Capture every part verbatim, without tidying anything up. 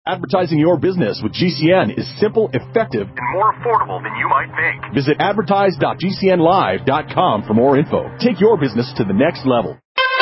Advertising your business with G C N is simple, effective, and more affordable than you might think. Visit advertise dot g c n live dot com for more info. Take your business to the next level.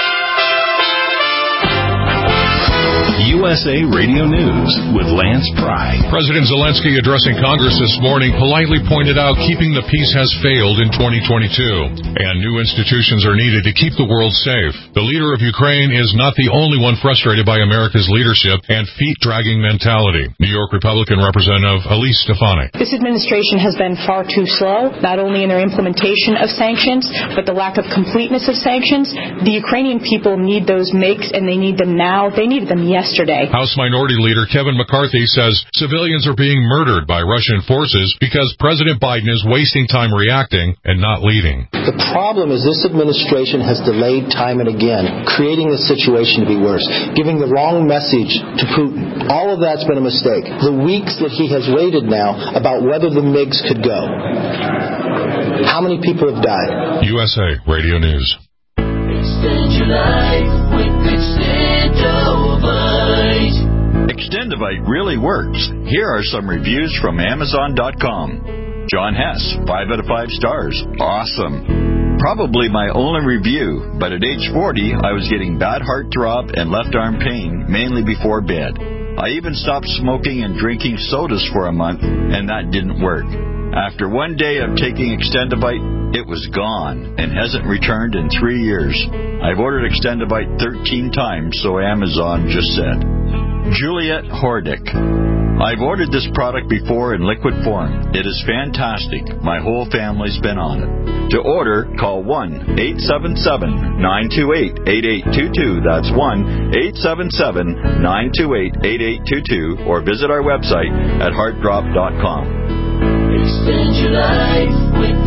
U S A Radio News with Lance Pry. President Zelensky addressing Congress this morning politely pointed out keeping the peace has failed in twenty twenty-two, and new institutions are needed to keep the world safe. The leader of Ukraine is not the only one frustrated by America's leadership and feet-dragging mentality. New York Republican Representative Elise Stefanik. This administration has been far too slow, not only in their implementation of sanctions, but the lack of completeness of sanctions. The Ukrainian people need those makes, and they need them now. They needed them yesterday. Yesterday. House Minority Leader Kevin McCarthy says civilians are being murdered by Russian forces because President Biden is wasting time reacting and not leading. The problem is this administration has delayed time and again, creating the situation to be worse, giving the wrong message to Putin. All of that's been a mistake. The weeks that he has waited now about whether the MiGs could go. How many people have died? U S A Radio News. Extend your life with Extendovite. Extendovite really works. Here are some reviews from Amazon dot com. John Hess, five out of five stars. Awesome. Probably my only review, but at age forty, I was getting bad heartthrob and left arm pain, mainly before bed. I even stopped smoking and drinking sodas for a month, and that didn't work. After one day of taking Extendovite, it was gone and hasn't returned in three years. I've ordered Extendovite thirteen times, so Amazon just said. Juliet Hordick. I've ordered this product before in liquid form. It is fantastic. My whole family's been on it. To order, call one eight seven seven, nine two eight, eight eight two two. That's one eight seven seven, nine two eight, eight eight two two. Or visit our website at heartdrop dot com. Extend your life with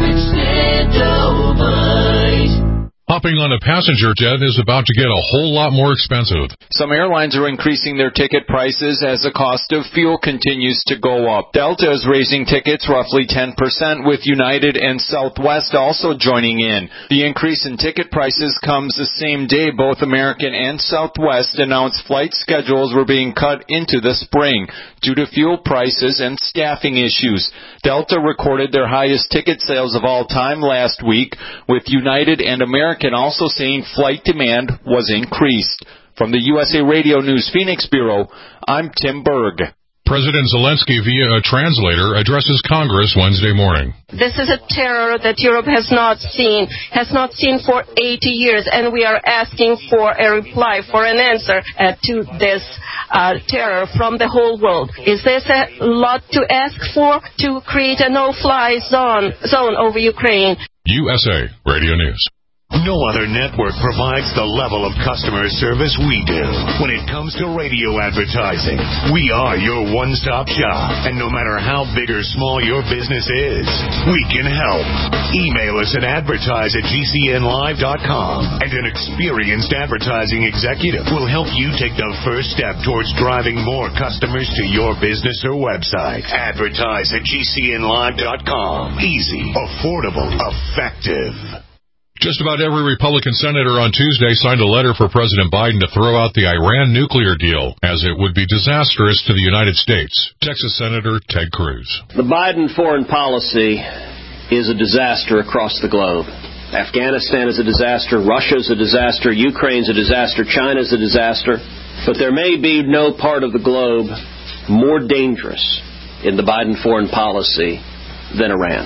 Extendovite. Hopping on a passenger jet is about to get a whole lot more expensive. Some airlines are increasing their ticket prices as the cost of fuel continues to go up. Delta is raising tickets roughly ten percent, with United and Southwest also joining in. The increase in ticket prices comes the same day both American and Southwest announced flight schedules were being cut into the spring due to fuel prices and staffing issues. Delta recorded their highest ticket sales of all time last week, with United and American also saying flight demand was increased. From the U S A Radio News Phoenix Bureau, I'm Tim Berg. President Zelensky, via a translator, addresses Congress Wednesday morning. This is a terror that Europe has not seen, has not seen for eighty years, and we are asking for a reply, for an answer uh, to this uh, terror from the whole world. Is this a lot to ask for, to create a no-fly zone, zone over Ukraine? U S A Radio News. No other network provides the level of customer service we do. When it comes to radio advertising, we are your one-stop shop. And no matter how big or small your business is, we can help. Email us at advertise at g c n live dot com, and an experienced advertising executive will help you take the first step towards driving more customers to your business or website. Advertise at g c n live dot com. Easy, affordable, effective. Just about every Republican senator on Tuesday signed a letter for President Biden to throw out the Iran nuclear deal, as it would be disastrous to the United States. Texas Senator Ted Cruz. The Biden foreign policy is a disaster across the globe. Afghanistan is a disaster. Russia is a disaster. Ukraine is a disaster. China is a disaster. But there may be no part of the globe more dangerous in the Biden foreign policy than Iran.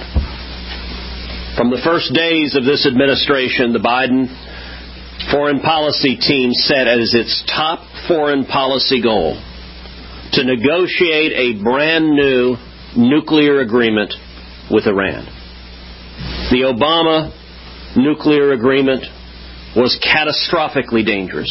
From the first days of this administration, the Biden foreign policy team set as its top foreign policy goal to negotiate a brand new nuclear agreement with Iran. The Obama nuclear agreement was catastrophically dangerous.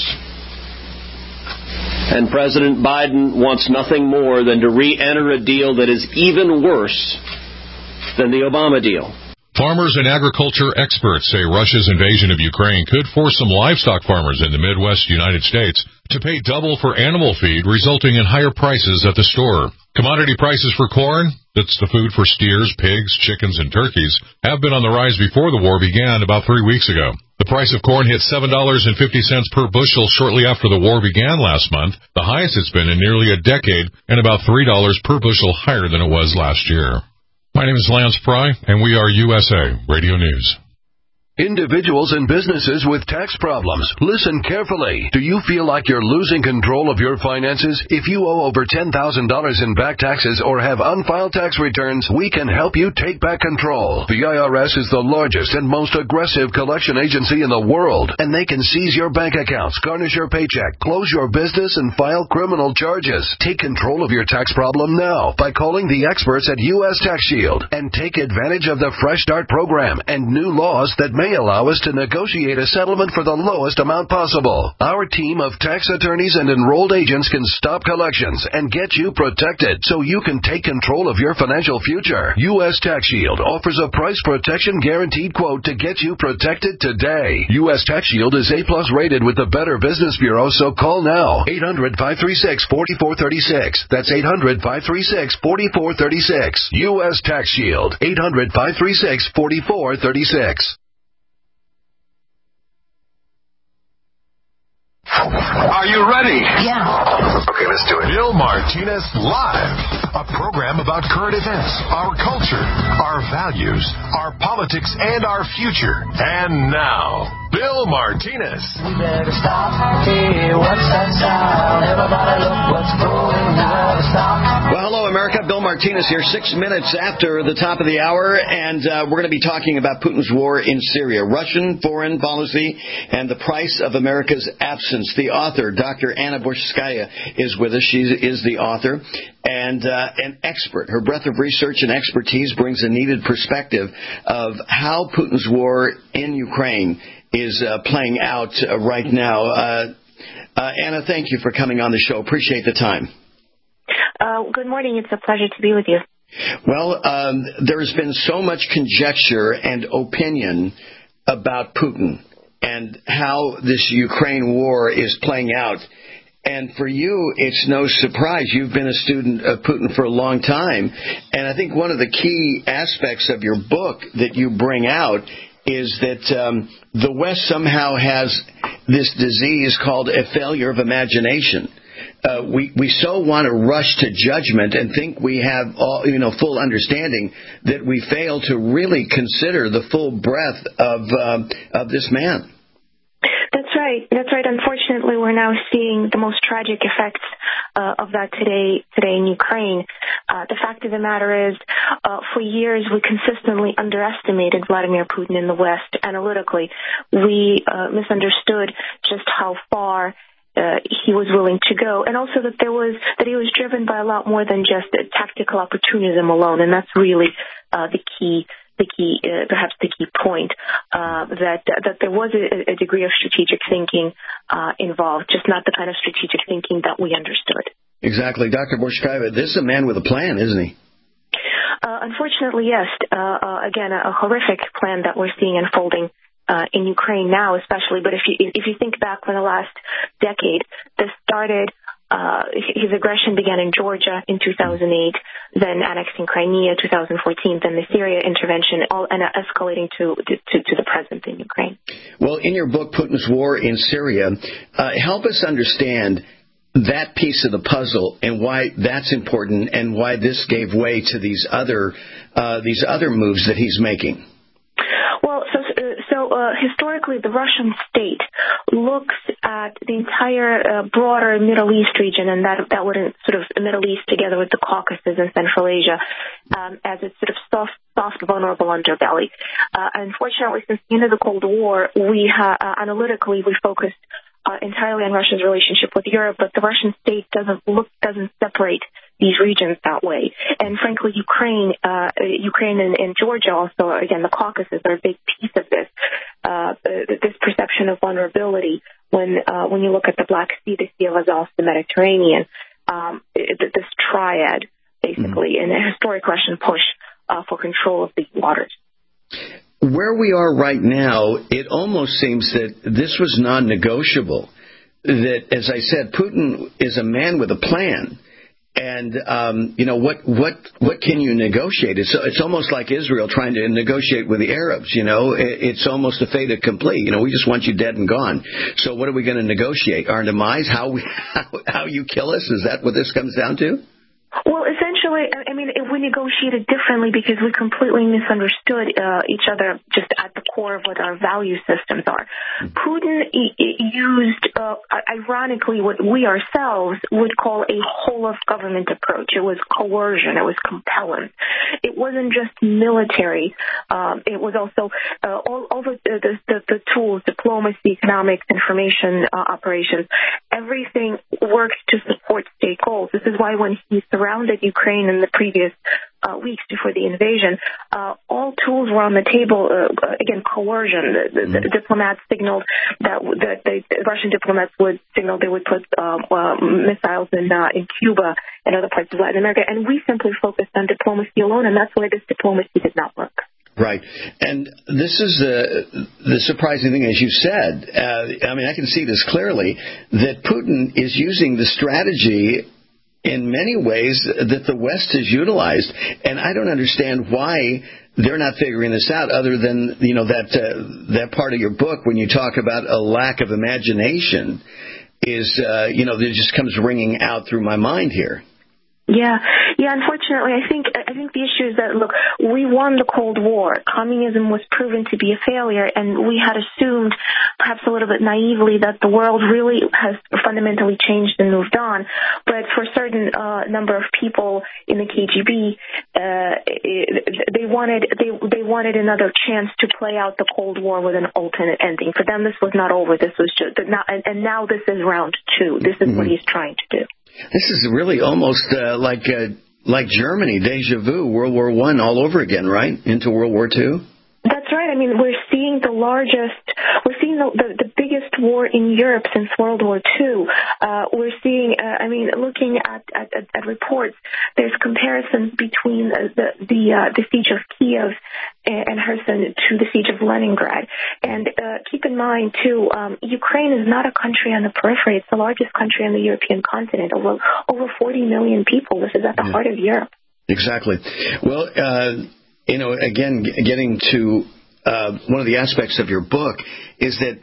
And President Biden wants nothing more than to re-enter a deal that is even worse than the Obama deal. Farmers and agriculture experts say Russia's invasion of Ukraine could force some livestock farmers in the Midwest United States to pay double for animal feed, resulting in higher prices at the store. Commodity prices for corn, that's the food for steers, pigs, chickens, and turkeys, have been on the rise before the war began about three weeks ago. The price of corn hit seven dollars and fifty cents per bushel shortly after the war began last month, the highest it's been in nearly a decade, and about three dollars per bushel higher than it was last year. My name is Lance Pry, and we are U S A Radio News. Individuals and businesses with tax problems, listen carefully. Do you feel like you're losing control of your finances? If you owe over ten thousand dollars in back taxes or have unfiled tax returns, we can help you take back control. The I R S is the largest and most aggressive collection agency in the world, and they can seize your bank accounts, garnish your paycheck, close your business, and file criminal charges. Take control of your tax problem now by calling the experts at U S Tax Shield and take advantage of the Fresh Start program and new laws that may allow us to negotiate a settlement for the lowest amount possible. Our team of tax attorneys and enrolled agents can stop collections and get you protected so you can take control of your financial future. U S Tax Shield offers a price protection guaranteed quote to get you protected today. U S Tax Shield is A plus rated with the Better Business Bureau, so call now. eight hundred, five three six, four four three six. That's eight hundred, five three six, four four three six. U S Tax Shield. eight hundred, five three six, four four three six. Are you ready? Yeah. Okay, let's do it. Bill Martinez Live, a program about current events, our culture, our values, our politics, and our future. And now, Bill Martinez. We better stop. Hey, what's that sound? Everybody look what's going on. Stop. Well, hello, America. Bill Martinez here, six minutes after the top of the hour, and uh, we're going to be talking about Putin's war in Syria, Russian foreign policy, and the price of America's absence. The author, Doctor Anna Borshchaya, is with us. She is the author and uh, an expert. Her breadth of research and expertise brings a needed perspective of how Putin's war in Ukraine is uh, playing out uh, right now. Uh, uh, Anna, thank you for coming on the show. Appreciate the time. Uh, good morning. It's a pleasure to be with you. Well, um, there's been so much conjecture and opinion about Putin and how this Ukraine war is playing out. And for you, it's no surprise. You've been a student of Putin for a long time. And I think one of the key aspects of your book that you bring out is that um, the West somehow has this disease called a failure of imagination. Uh, we, we so want to rush to judgment and think we have all, you know, full understanding that we fail to really consider the full breadth of uh, of this man. That's right. That's right. Unfortunately, we're now seeing the most tragic effects uh, of that today today in Ukraine. Uh, the fact of the matter is, uh, for years, we consistently underestimated Vladimir Putin in the West analytically. We uh, misunderstood just how far Uh, he was willing to go, and also that there was that he was driven by a lot more than just a tactical opportunism alone, and that's really uh, the key, the key, uh, perhaps the key point uh, that that there was a, a degree of strategic thinking uh, involved, just not the kind of strategic thinking that we understood. Exactly, Doctor Borshchaya. This is a man with a plan, isn't he? Uh, unfortunately, yes. Uh, uh, again, a, a horrific plan that we're seeing unfolding Uh, in Ukraine now, especially. But if you if you think back for the last decade, this started. Uh, his aggression began in Georgia in two thousand eight, then annexing Crimea two thousand fourteen, then the Syria intervention, all and escalating to, to to the present in Ukraine. Well, in your book, Putin's War in Syria, uh, help us understand that piece of the puzzle and why that's important, and why this gave way to these other uh, these other moves that he's making. Well, so so uh, historically, the Russian state looks at the entire uh, broader Middle East region, and that that would sort of the Middle East together with the Caucasus and Central Asia um, as its sort of soft, soft, vulnerable underbelly. Uh, unfortunately, since the end of the Cold War, we ha- uh, analytically we focused uh, entirely on Russia's relationship with Europe, but the Russian state doesn't look doesn't separate these regions that way. And frankly, Ukraine, uh, Ukraine and, and Georgia also, again, the Caucasus are a big piece of this, uh, this perception of vulnerability when, uh, when you look at the Black Sea, the Sea of Azov, the Mediterranean, um, this triad, basically, mm-hmm. and a historic Russian push uh, for control of these waters. where we are right now, it almost seems that this was non-negotiable. That, as I said, Putin is a man with a plan. And, um, you know, what, what, what can you negotiate? It's, it's almost like Israel trying to negotiate with the Arabs, you know. It's almost a fait accompli. You know, we just want you dead and gone. So what are we going to negotiate? Our demise? How, we, how, how you kill us? Is that what this comes down to? Well, essentially, I mean, we negotiated differently because we completely misunderstood uh, each other just at the core of what our value systems are. Putin used, uh, ironically, what we ourselves would call a whole-of-government approach. It was coercion. It was compelling. It wasn't just military. Um, it was also uh, all, all the, the, the, the tools, diplomacy, economics, information uh, operations. Everything worked to support state goals. This is why when he surrounded Ukraine in the previous uh, weeks before the invasion, uh, all tools were on the table. Uh, again, coercion. The, the, the diplomats signaled that, that the Russian diplomats would signal they would put uh, uh, missiles in uh, in Cuba and other parts of Latin America, and we simply focused on diplomacy alone, and that's why this diplomacy did not work. Right. And this is uh, the surprising thing, as you said. Uh, I mean, I can see this clearly, that Putin is using the strategy in many ways that the West has utilized. And I don't understand why they're not figuring this out, other than, you know, that uh, that part of your book when you talk about a lack of imagination is, uh, you know, that just comes ringing out through my mind here. Yeah, yeah. Unfortunately, I think I think the issue is that, look, we won the Cold War. Communism was proven to be a failure, and we had assumed, perhaps a little bit naively, that the world really has fundamentally changed and moved on. But for a certain uh, number of people in the K G B, uh, they wanted they they wanted another chance to play out the Cold War with an alternate ending. For them, this was not over. This was just not, and now this is round two. This is mm-hmm. what he's trying to do. This is really almost uh, like uh, like Germany, deja vu, World War One all over again, right? Into World War Two? That's right. I mean, we're seeing the largest, we're seeing the, the, the biggest war in Europe since World War Two. Uh, we're seeing, uh, I mean, looking at, at, at reports, there's comparisons between the the, uh, the siege of Kiev and Kherson to the siege of Leningrad. And uh, keep in mind, too, um, Ukraine is not a country on the periphery. It's the largest country on the European continent, over over forty million people. This is at the yeah. heart of Europe. Exactly. Well, uh, you know, again, getting to uh, one of the aspects of your book is that,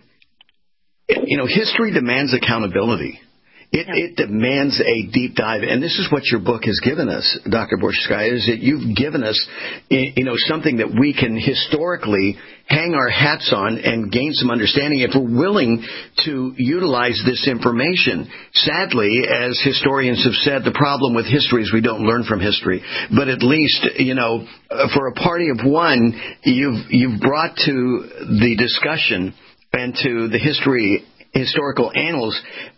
you know, history demands accountability. It, yeah. it demands a deep dive, and this is what your book has given us, Doctor Borshchskaya, is that you've given us, you know, something that we can historically hang our hats on and gain some understanding if we're willing to utilize this information. Sadly, as historians have said, the problem with history is we don't learn from history. But at least, you know, for a party of one, you've you've brought to the discussion and to the history historical annals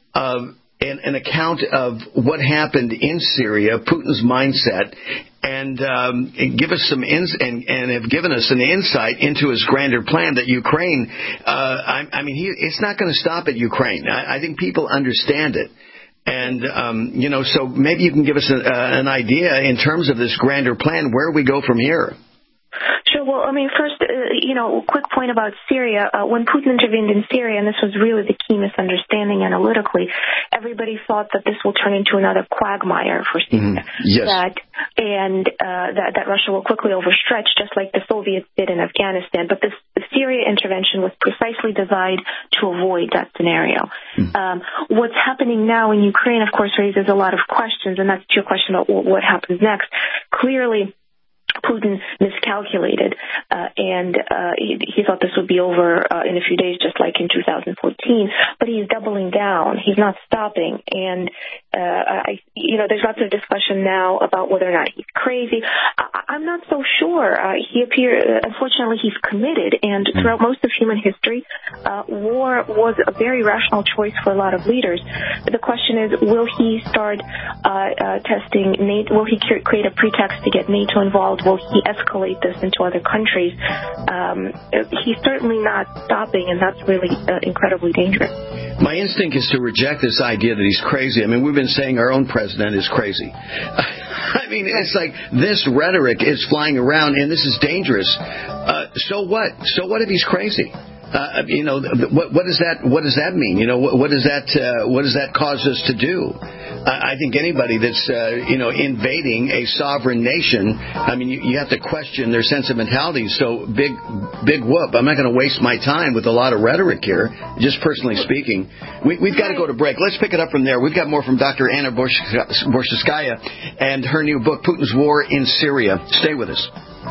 of An, an account of what happened in Syria, Putin's mindset, and, um, and give us some ins and, and have given us an insight into his grander plan that Ukraine. Uh, I, I mean, he, it's not going to stop at Ukraine. I, I think people understand it, and um, you know, so maybe you can give us a, uh, an idea in terms of this grander plan where we go from here. Sure. Well, I mean, first, uh, you know, quick point about Syria. Uh, when Putin intervened in Syria, and this was really the key misunderstanding analytically, everybody thought that this will turn into another quagmire for Syria. Mm-hmm. Yes. That, and uh, that, that Russia will quickly overstretch, just like the Soviets did in Afghanistan. But this the Syria intervention was precisely designed to avoid that scenario. Mm-hmm. Um, what's happening now in Ukraine, of course, raises a lot of questions, and that's your question about what happens next. Clearly, Putin miscalculated, uh, and uh, he, he thought this would be over uh, in a few days, just like in two thousand fourteen. But he's doubling down; he's not stopping. And uh, I, you know, there's lots of discussion now about whether or not he's crazy. I, I'm not so sure. Uh, he appear, unfortunately, he's committed, and throughout most of human history, uh, war was a very rational choice for a lot of leaders. The question is, will he start uh, uh, testing NATO? Will he create a pretext to get NATO involved? Will he escalate this into other countries? Um, he's certainly not stopping, and that's really uh, incredibly dangerous. My instinct is to reject this idea that he's crazy. I mean, we've been saying our own president is crazy. I mean, it's like this rhetoric is flying around, and this is dangerous. Uh, so what? So what if he's crazy? Uh, you know, what, what does that what does that mean? You know, what, what does that uh, what does that cause us to do? I, I think anybody that's uh, you know invading a sovereign nation, I mean, you, you have to question their sentimentalities. So big big whoop. I'm not going to waste my time with a lot of rhetoric here. Just personally speaking, we, we've got to go to break. Let's pick it up from there. We've got more from Doctor Anna Borshcheskaya and her new book, Putin's War in Syria. Stay with us.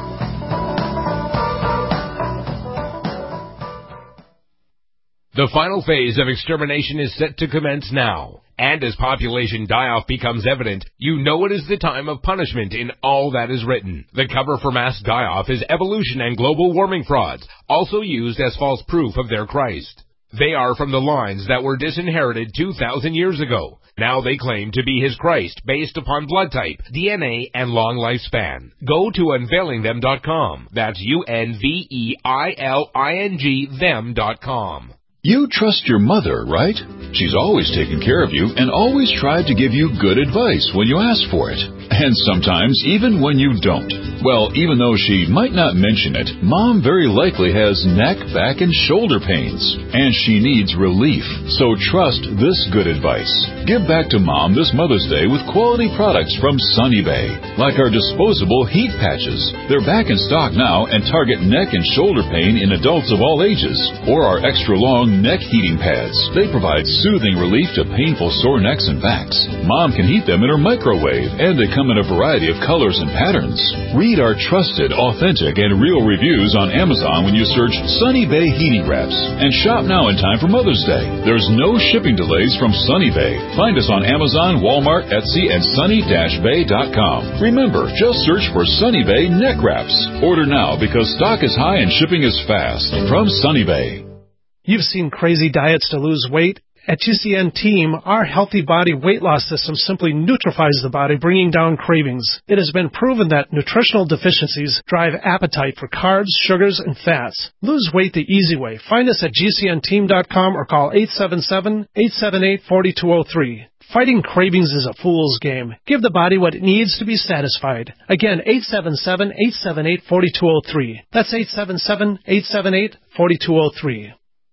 The final phase of extermination is set to commence now. And as population die-off becomes evident, you know it is the time of punishment in all that is written. The cover for mass die-off is evolution and global warming frauds, also used as false proof of their Christ. They are from the lines that were disinherited two thousand years ago. Now they claim to be his Christ based upon blood type, D N A, and long lifespan. Go to unveiling them dot com. That's U N V E I L I N G them dot com. You trust your mother, right? She's always taken care of you and always tried to give you good advice when you ask for it. And sometimes even when you don't. Well, even though she might not mention it, Mom very likely has neck, back, and shoulder pains. And she needs relief. So trust this good advice. Give back to Mom this Mother's Day with quality products from Sunny Bay. Like our disposable heat patches. They're back in stock now and target neck and shoulder pain in adults of all ages. Or our extra long neck heating pads. They provide soothing relief to painful sore necks and backs. Mom can heat them in her microwave, and they come in a variety of colors and patterns. Read our trusted, authentic, and real reviews on Amazon when you search Sunny Bay Heating Wraps. And shop now in time for Mother's Day. There's no shipping delays from Sunny Bay. Find us on Amazon, Walmart, Etsy, and sunny dash bay dot com. Remember, just search for Sunny Bay Neck Wraps. Order now because stock is high and shipping is fast. From Sunny Bay. You've seen crazy diets to lose weight. At G C N Team, our healthy body weight loss system simply neutralizes the body, bringing down cravings. It has been proven that nutritional deficiencies drive appetite for carbs, sugars, and fats. Lose weight the easy way. Find us at G C N team dot com or call eight seven seven, eight seven eight, four two zero three. Fighting cravings is a fool's game. Give the body what it needs to be satisfied. Again, eight seven seven, eight seven eight, four two zero three. That's eight seven seven, eight seven eight, four two zero three.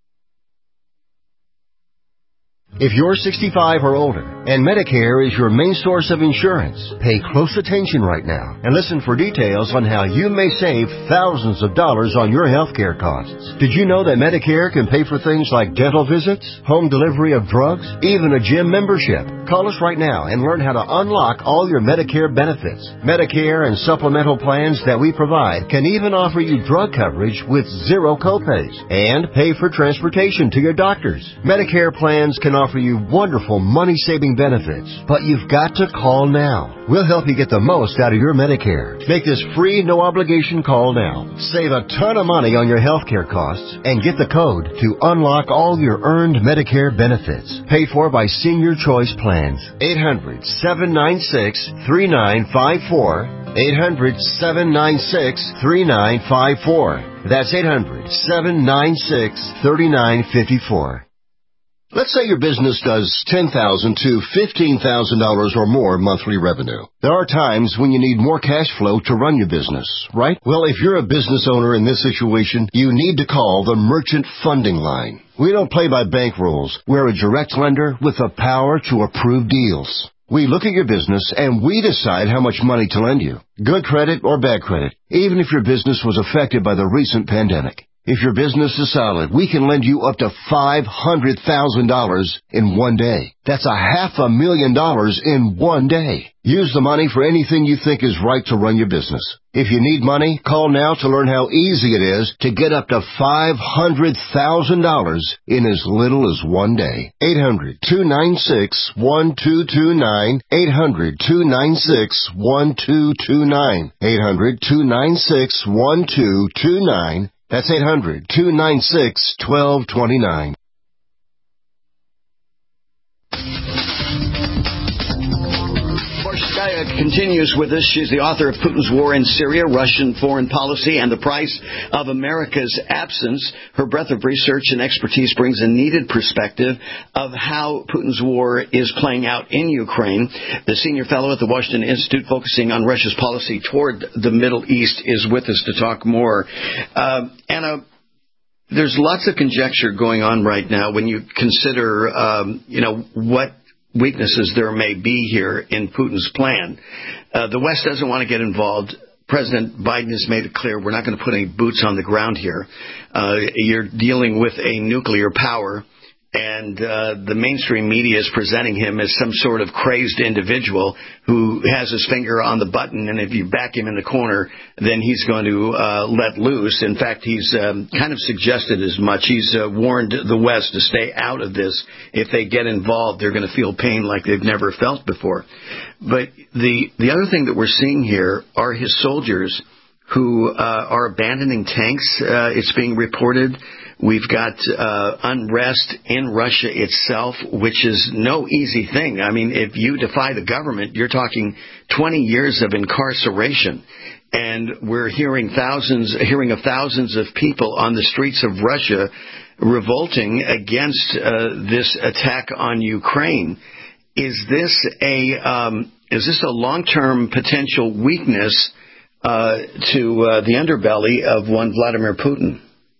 If you're sixty-five or older and Medicare is your main source of insurance, pay close attention right now and listen for details on how you may save thousands of dollars on your health care costs. Did you know that Medicare can pay for things like dental visits, home delivery of drugs, even a gym membership? Call us right now and learn how to unlock all your Medicare benefits. Medicare and supplemental plans that we provide can even offer you drug coverage with zero copays and pay for transportation to your doctors. Medicare plans can offer you wonderful money-saving benefits, but you've got to call now. We'll help you get the most out of your Medicare. Make this free, no-obligation call now. Save a ton of money on your health care costs and get the code to unlock all your earned Medicare benefits. Paid for by Senior Choice Plans. eight hundred, seven nine six, three nine five four. eight hundred, seven nine six, three nine five four. That's eight hundred, seven nine six, three nine five four. Let's say your business does ten thousand dollars to fifteen thousand dollars or more monthly revenue. There are times when you need more cash flow to run your business, right? Well, if you're a business owner in this situation, you need to call the Merchant Funding Line. We don't play by bank rules. We're a direct lender with the power to approve deals. We look at your business and we decide how much money to lend you. Good credit or bad credit, even if your business was affected by the recent pandemic. If your business is solid, we can lend you up to five hundred thousand dollars in one day. That's a half a million dollars in one day. Use the money for anything you think is right to run your business. If you need money, call now to learn how easy it is to get up to five hundred thousand dollars in as little as one day. eight hundred, two nine six, one two two nine. eight hundred, two nine six, one two two nine. eight hundred, two nine six, one two two nine. That's eight hundred, two nine six, one two two nine. Chaya continues with us. She's the author of Putin's War in Syria, Russian Foreign Policy, and the Price of America's Absence. Her breadth of research and expertise brings a needed perspective of how Putin's war is playing out in Ukraine. The senior fellow at the Washington Institute focusing on Russia's policy toward the Middle East is with us to talk more. Uh, Anna, there's lots of conjecture going on right now when you consider, um, you know, what weaknesses there may be here in Putin's plan. Uh, the West doesn't want to get involved. President Biden has made it clear we're not going to put any boots on the ground here. Uh, you're dealing with a nuclear power, and uh, the mainstream media is presenting him as some sort of crazed individual who has his finger on the button, and if you back him in the corner, then he's going to uh, let loose. In fact, he's um, kind of suggested as much. He's uh, warned the West to stay out of this. If they get involved, they're going to feel pain like they've never felt before. But the, the other thing that we're seeing here are his soldiers who uh, are abandoning tanks, uh, it's being reported. We've got uh, unrest in Russia itself, which is no easy thing. I mean, if you defy the government, you're talking twenty years of incarceration. And we're hearing thousands, hearing of thousands of people on the streets of Russia revolting against uh, this attack on Ukraine. Is this a um, is this a long-term potential weakness uh, to uh, the underbelly of one Vladimir Putin?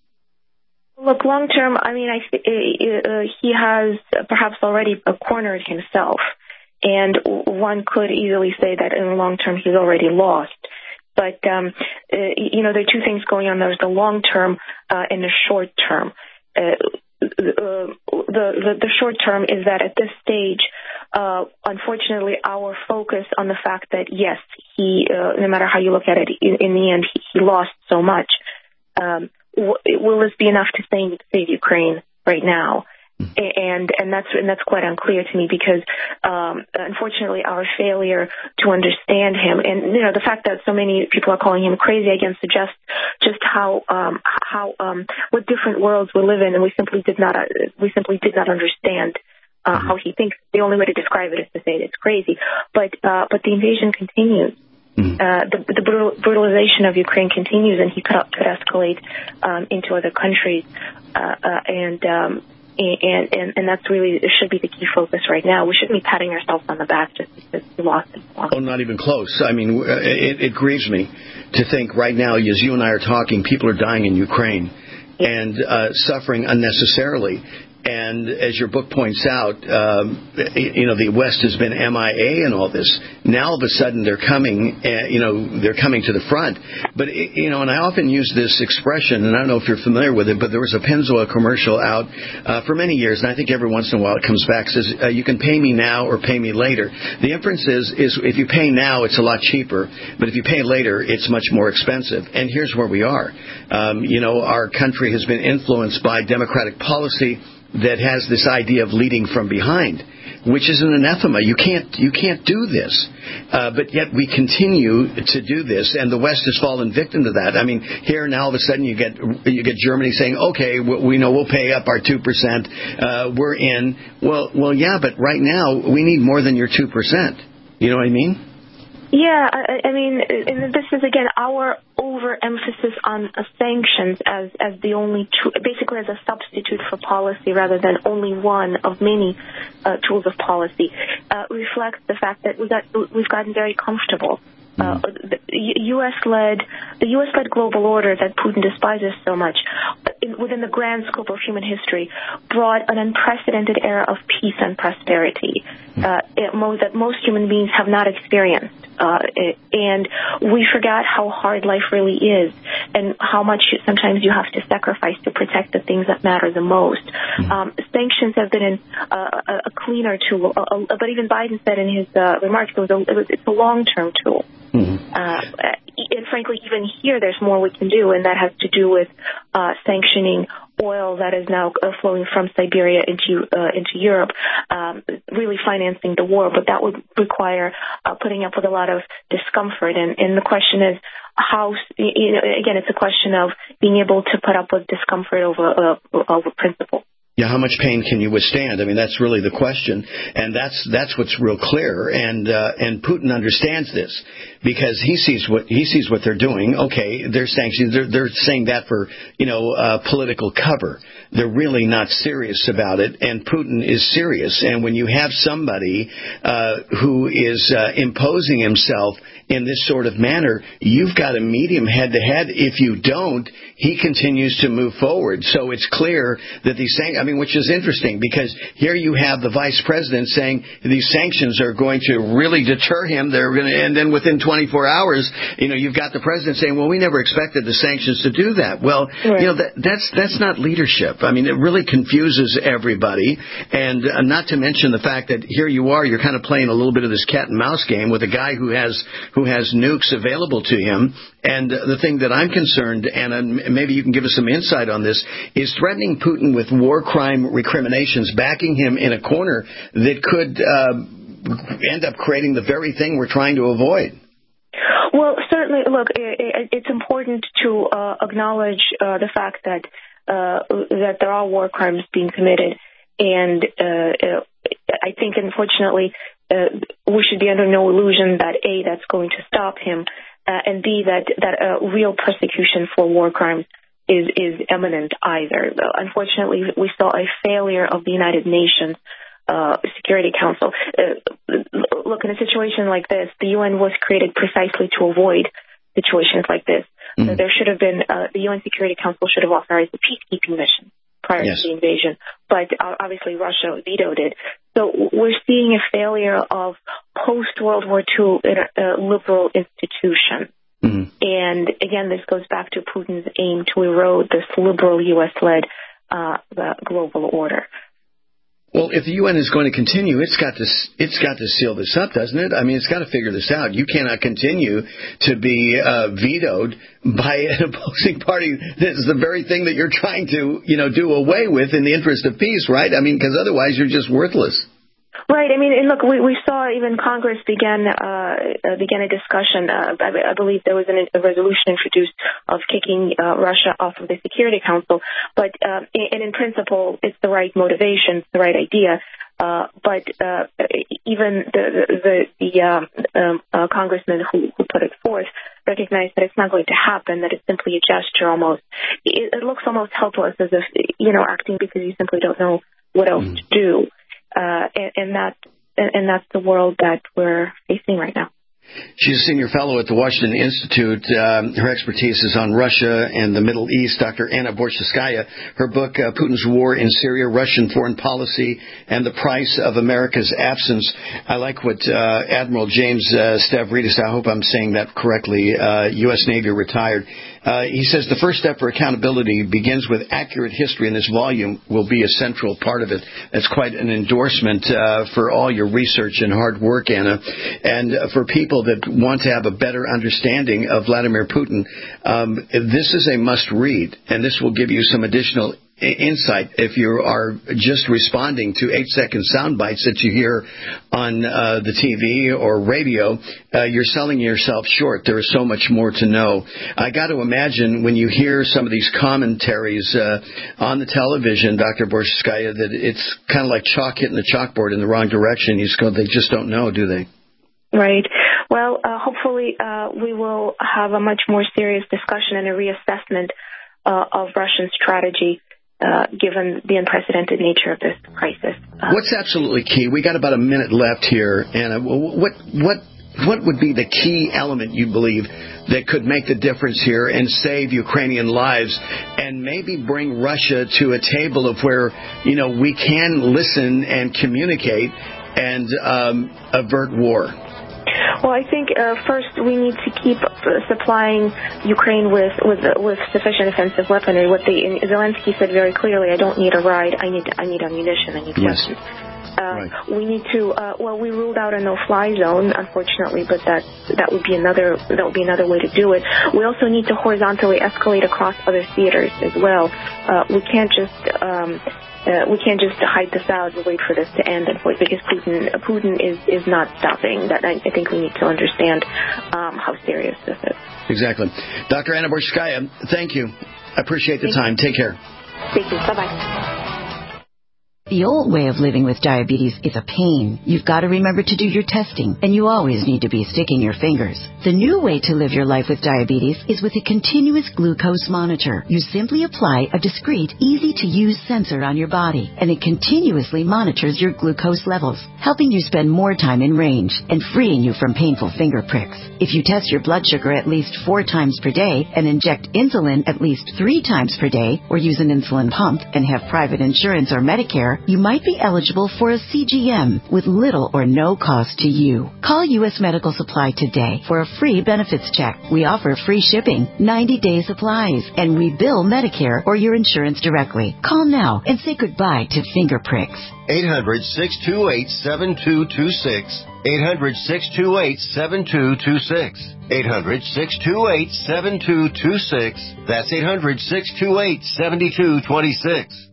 Look, long term, I mean, I th- uh, he has perhaps already cornered himself, and one could easily say that in the long term he's already lost. But, um, uh, you know, there are two things going on. There's the long term uh, and the short term. Uh, the, the, the short term is that at this stage, uh, unfortunately, our focus on the fact that, yes, he, uh, no matter how you look at it, in, in the end, he, he lost so much. Um, Will this be enough to save, save Ukraine right now? And and that's and that's quite unclear to me because, um, unfortunately, our failure to understand him and you know the fact that so many people are calling him crazy again suggests just how um, how um, what different worlds we live in, and we simply did not uh, we simply did not understand uh, how he thinks. The only way to describe it is to say it's crazy. But uh, but the invasion continues. Uh, the, the brutal, brutalization of Ukraine continues, and he could, could escalate um, into other countries, uh, uh, and, um, and and and that's really it should be the key focus right now. We shouldn't be patting ourselves on the back just because we lost it. Oh, not even close. I mean, it, it grieves me to think right now, as you and I are talking, people are dying in Ukraine and uh, suffering unnecessarily. And as your book points out, um, you know, the West has been M I A in all this. Now, all of a sudden, they're coming, uh, you know, they're coming to the front. But, you know, and I often use this expression, and I don't know if you're familiar with it, but there was a Pennzoil commercial out uh, for many years, and I think every once in a while it comes back, says, uh, you can pay me now or pay me later. The inference is, is if you pay now, it's a lot cheaper, but if you pay later, it's much more expensive. And here's where we are. Um, you know, our country has been influenced by democratic policy that has this idea of leading from behind, which is an anathema. You can't you can't do this, uh, but yet we continue to do this, and the West has fallen victim to that. I mean, here now all of a sudden you get you get Germany saying, okay, we know we'll pay up our two percent, uh, we're in. Well, well, yeah, but right now we need more than your two percent. You know what I mean? Yeah, I, I mean, and this is again our overemphasis on uh, sanctions as as the only tool, basically as a substitute for policy rather than only one of many uh, tools of policy, uh, reflects the fact that we got we've gotten very comfortable. Uh, the U S led the U S led global order that Putin despises so much, in, within the grand scope of human history, brought an unprecedented era of peace and prosperity uh, it, mo- that most human beings have not experienced. Uh, it, and we forgot how hard life really is and how much you, sometimes you have to sacrifice to protect the things that matter the most. Um, sanctions have been in, uh, a, a cleaner tool, uh, but even Biden said in his uh, remarks it was a, it was, it's a long-term tool. Mm-hmm. Uh, and frankly, even here, there's more we can do, and that has to do with uh, sanctioning oil that is now uh, flowing from Siberia into uh, into Europe, um, really financing the war. But that would require uh, putting up with a lot of discomfort. And, and the question is how, you know, again, it's a question of being able to put up with discomfort over uh, over principle. Yeah, how much pain can you withstand? I mean, that's really the question, and that's that's what's real clear. And uh, and Putin understands this because he sees what he sees what they're doing. Okay, they're sanctions. They're, they're saying that for you know uh, political cover. They're really not serious about it, and Putin is serious. And when you have somebody uh, who is uh, imposing himself in this sort of manner, you've got to meet him head-to-head. If you don't, he continues to move forward. So it's clear that these sanctions, I mean, which is interesting, because here you have the vice president saying these sanctions are going to really deter him. They're going to, and then within twenty-four hours, you know, you've got the president saying, well, we never expected the sanctions to do that. Well, right. you know, that, that's that's not leadership. I mean, it really confuses everybody. And uh, not to mention the fact that here you are, you're kind of playing a little bit of this cat and mouse game with a guy who has who has nukes available to him. And uh, the thing that I'm concerned, and uh, maybe you can give us some insight on this, is threatening Putin with war crime recriminations, backing him in a corner that could uh, end up creating the very thing we're trying to avoid. Well, certainly, look, it's important to uh, acknowledge uh, the fact that uh, that there are war crimes being committed, and uh, I think, unfortunately, uh, we should be under no illusion that A, that's going to stop him, uh, and B, that that uh, real persecution for war crimes is is imminent either. Unfortunately, we saw a failure of the United Nations Uh, Security Council. Uh, look, in a situation like this, the U N was created precisely to avoid situations like this. Mm. So there should have been, uh, the U N Security Council should have authorized a peacekeeping mission prior yes. to the invasion, but uh, obviously Russia vetoed it. So we're seeing a failure of post-World War Two uh, liberal institutions. Mm. And again, this goes back to Putin's aim to erode this liberal U S-led uh, global order. Well, if the U N is going to continue, it's got to it's got to seal this up, doesn't it? I mean, it's got to figure this out. You cannot continue to be uh, vetoed by an opposing party. This is the very thing that you're trying to, you know, do away with in the interest of peace, right? I mean, because otherwise you're just worthless. Right. I mean, and look, we, we saw even Congress began uh, began a discussion. Uh, I, I believe there was an, a resolution introduced of kicking uh, Russia off of the Security Council. But uh, and in principle, it's the right motivation, it's the right idea. Uh, but uh, even the the, the uh, um, uh, congressman who, who put it forth recognized that it's not going to happen. That it's simply a gesture. Almost, it, it looks almost helpless, as if you know, acting because you simply don't know what else mm. to do. Uh, and, and that, and that's the world that we're facing right now. She's a senior fellow at the Washington Institute. Um, her expertise is on Russia and the Middle East. Doctor Anna Borshcheskaya. Her book, uh, Putin's War in Syria, Russian Foreign Policy and the Price of America's Absence. I like what uh, Admiral James uh, Stavridis, I hope I'm saying that correctly, uh, U S Navy retired. Uh, he says the first step for accountability begins with accurate history, and this volume will be a central part of it. That's quite an endorsement uh, for all your research and hard work, Anna. And uh, for people that want to have a better understanding of Vladimir Putin, um, this is a must-read, and this will give you some additional insight if you are just responding to eight-second sound bites that you hear on uh, the T V or radio. Uh, you're selling yourself short. There is so much more to know. I got to imagine when you hear some of these commentaries uh, on the television, Doctor Borshcheskaya, that it's kind of like chalk hitting the chalkboard in the wrong direction. You just go, they just don't know, do they? Right. Well, uh, hopefully uh, we will have a much more serious discussion and a reassessment uh, of Russian strategy. Uh, given the unprecedented nature of this crisis. Uh, What's absolutely key? We got about a minute left here, Anna. What what what would be the key element you believe that could make the difference here and save Ukrainian lives, and maybe bring Russia to a table of where you know we can listen and communicate and um, avert war? Well, I think uh, first we need to keep uh, supplying Ukraine with with, uh, with sufficient offensive weaponry. What the Zelensky said very clearly: I don't need a ride. I need I need ammunition. I need yes. weapons. Uh, right. We need to. Uh, well, we ruled out a no-fly zone, unfortunately, but that that would be another that would be another way to do it. We also need to horizontally escalate across other theaters as well. Uh, we can't just. Um, Uh, we can't just hide this out and wait for this to end, because Putin Putin is, is not stopping. That I, I think we need to understand um, how serious this is. Exactly. Doctor Anna Borshcheskaya, thank you. I appreciate the thank time. You. Take care. Thank you. Bye-bye. The old way of living with diabetes is a pain. You've got to remember to do your testing, and you always need to be sticking your fingers. The new way to live your life with diabetes is with a continuous glucose monitor. You simply apply a discreet, easy-to-use sensor on your body, and it continuously monitors your glucose levels, helping you spend more time in range and freeing you from painful finger pricks. If you test your blood sugar at least four times per day and inject insulin at least three times per day, or use an insulin pump and have private insurance or Medicare, you might be eligible for a C G M with little or no cost to you. Call U S Medical Supply today for a free benefits check. We offer free shipping, ninety-day supplies, and we bill Medicare or your insurance directly. Call now and say goodbye to finger pricks. eight hundred, six two eight, seven two two six. eight hundred, six two eight, seven two two six. eight hundred, six two eight, seven two two six. That's eight hundred, six two eight, seven two two six.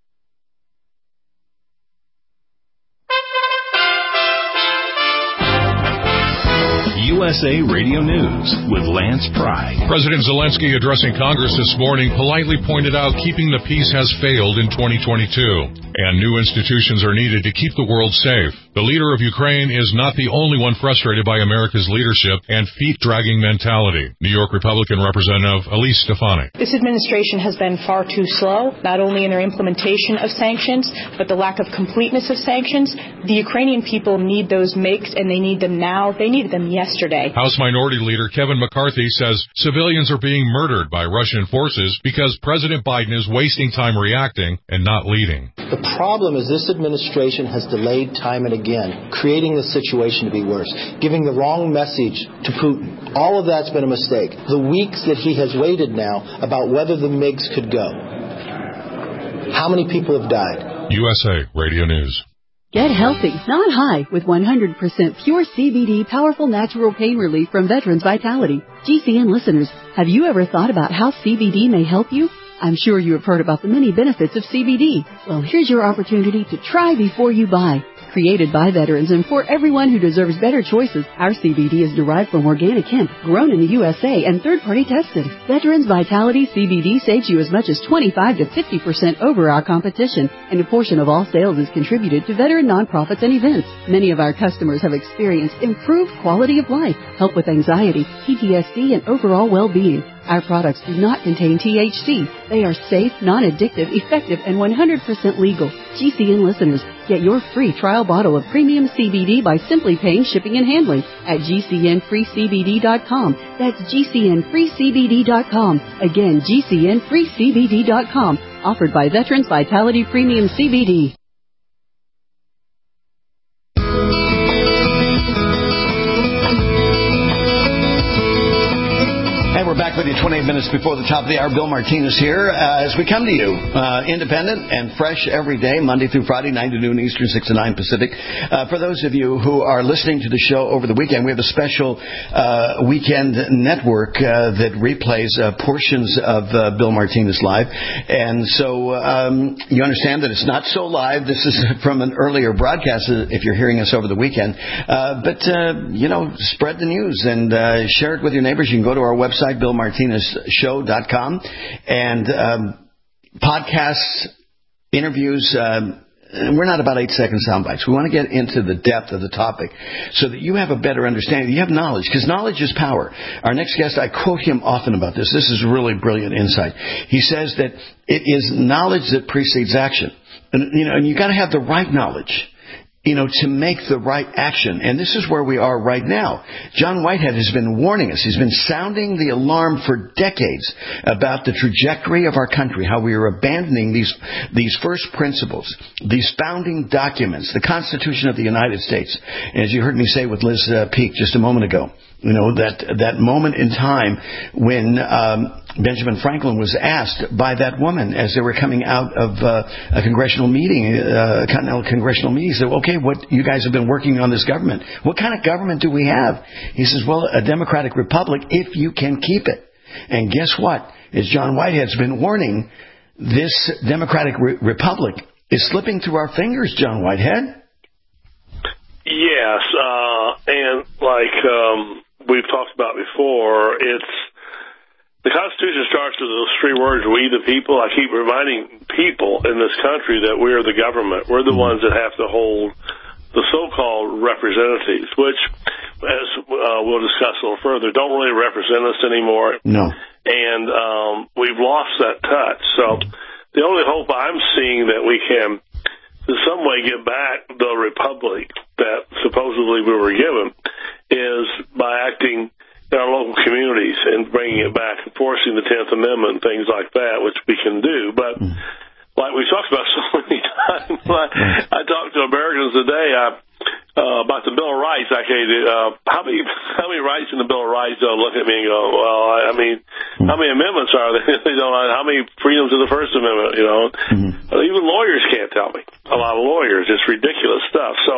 U S A Radio News with Lance Pry. President Zelensky, addressing Congress this morning, politely pointed out keeping the peace has failed in twenty twenty-two, and new institutions are needed to keep the world safe. The leader of Ukraine is not the only one frustrated by America's leadership and feet-dragging mentality. New York Republican Representative Elise Stefanik. This administration has been far too slow, not only in their implementation of sanctions, but the lack of completeness of sanctions. The Ukrainian people need those makes, and they need them now. They needed them yesterday. House Minority Leader Kevin McCarthy says civilians are being murdered by Russian forces because President Biden is wasting time reacting and not leading. The problem is this administration has delayed time and again, creating the situation to be worse, giving the wrong message to Putin. All of that's been a mistake. The weeks that he has waited now about whether the MiGs could go. How many people have died? U S A Radio News. Get healthy, not high, with one hundred percent pure C B D powerful natural pain relief from Veterans Vitality. G C N listeners, have you ever thought about how C B D may help you? I'm sure you have heard about the many benefits of C B D. Well, here's your opportunity to try before you buy. Created by veterans and for everyone who deserves better choices, our C B D is derived from organic hemp, grown in the U S A and third-party tested. Veterans Vitality C B D saves you as much as twenty-five to fifty percent over our competition, and a portion of all sales is contributed to veteran nonprofits and events. Many of our customers have experienced improved quality of life, help with anxiety, P T S D, and overall well-being. Our products do not contain T H C. They are safe, non-addictive, effective, and one hundred percent legal. G C N listeners, get your free trial bottle of premium C B D by simply paying shipping and handling at G C N free C B D dot com. That's G C N free C B D dot com. Again, G C N free C B D dot com. Offered by Veterans Vitality Premium C B D. And we're back with you twenty-eight minutes before the top of the hour. Bill Martinez here uh, as we come to you, uh, independent and fresh every day, Monday through Friday, nine to noon Eastern, six to nine Pacific. Uh, for those of you who are listening to the show over the weekend, we have a special uh, weekend network uh, that replays uh, portions of uh, Bill Martinez Live. And so um, you understand that it's not so live. This is from an earlier broadcast if you're hearing us over the weekend. Uh, but, uh, you know, spread the news and uh, share it with your neighbors. You can go to our website, bill martinez show dot com, and um, podcasts, interviews. Um, we're not about eight-second sound bites. We want to get into the depth of the topic so that you have a better understanding. You have knowledge, because knowledge is power. Our next guest, I quote him often about this. This is really brilliant insight. He says that it is knowledge that precedes action. And, you know, and you got to have the right knowledge, you know, to make the right action. And this is where we are right now. John Whitehead has been warning us. He's been sounding the alarm for decades about the trajectory of our country, how we are abandoning these these first principles, these founding documents, the Constitution of the United States. And as you heard me say with Liz uh, Peek just a moment ago, you know, that that moment in time when um, Benjamin Franklin was asked by that woman as they were coming out of uh, a congressional meeting, uh, a continental congressional meeting, he said, okay, what you guys have been working on this government. What kind of government do we have? He says, well, a democratic republic if you can keep it. And guess what? As John Whitehead's been warning, this democratic re- republic is slipping through our fingers, John Whitehead. Yes, uh, and like um, we've talked about before, it's the Constitution starts with those three words, we the people. I keep reminding people in this country that we are the government. We're the ones that have to hold the so-called representatives, which, as uh, we'll discuss a little further, don't really represent us anymore. No. And um, we've lost that touch. So the only hope I'm seeing that we can in some way get back the republic that supposedly we were given is by acting in our local communities and bringing it back, enforcing the tenth Amendment, things like that, which we can do. But mm. like we talked about so many times, I, I talked to Americans today uh, uh, about the Bill of Rights. I okay, uh, how many how many rights in the Bill of Rights? They'll look at me and go, well, I, I mean, mm. how many amendments are there? They don't know how many freedoms in the First Amendment, you know. Mm. Uh, even lawyers can't tell me. A lot of lawyers. It's ridiculous stuff. So,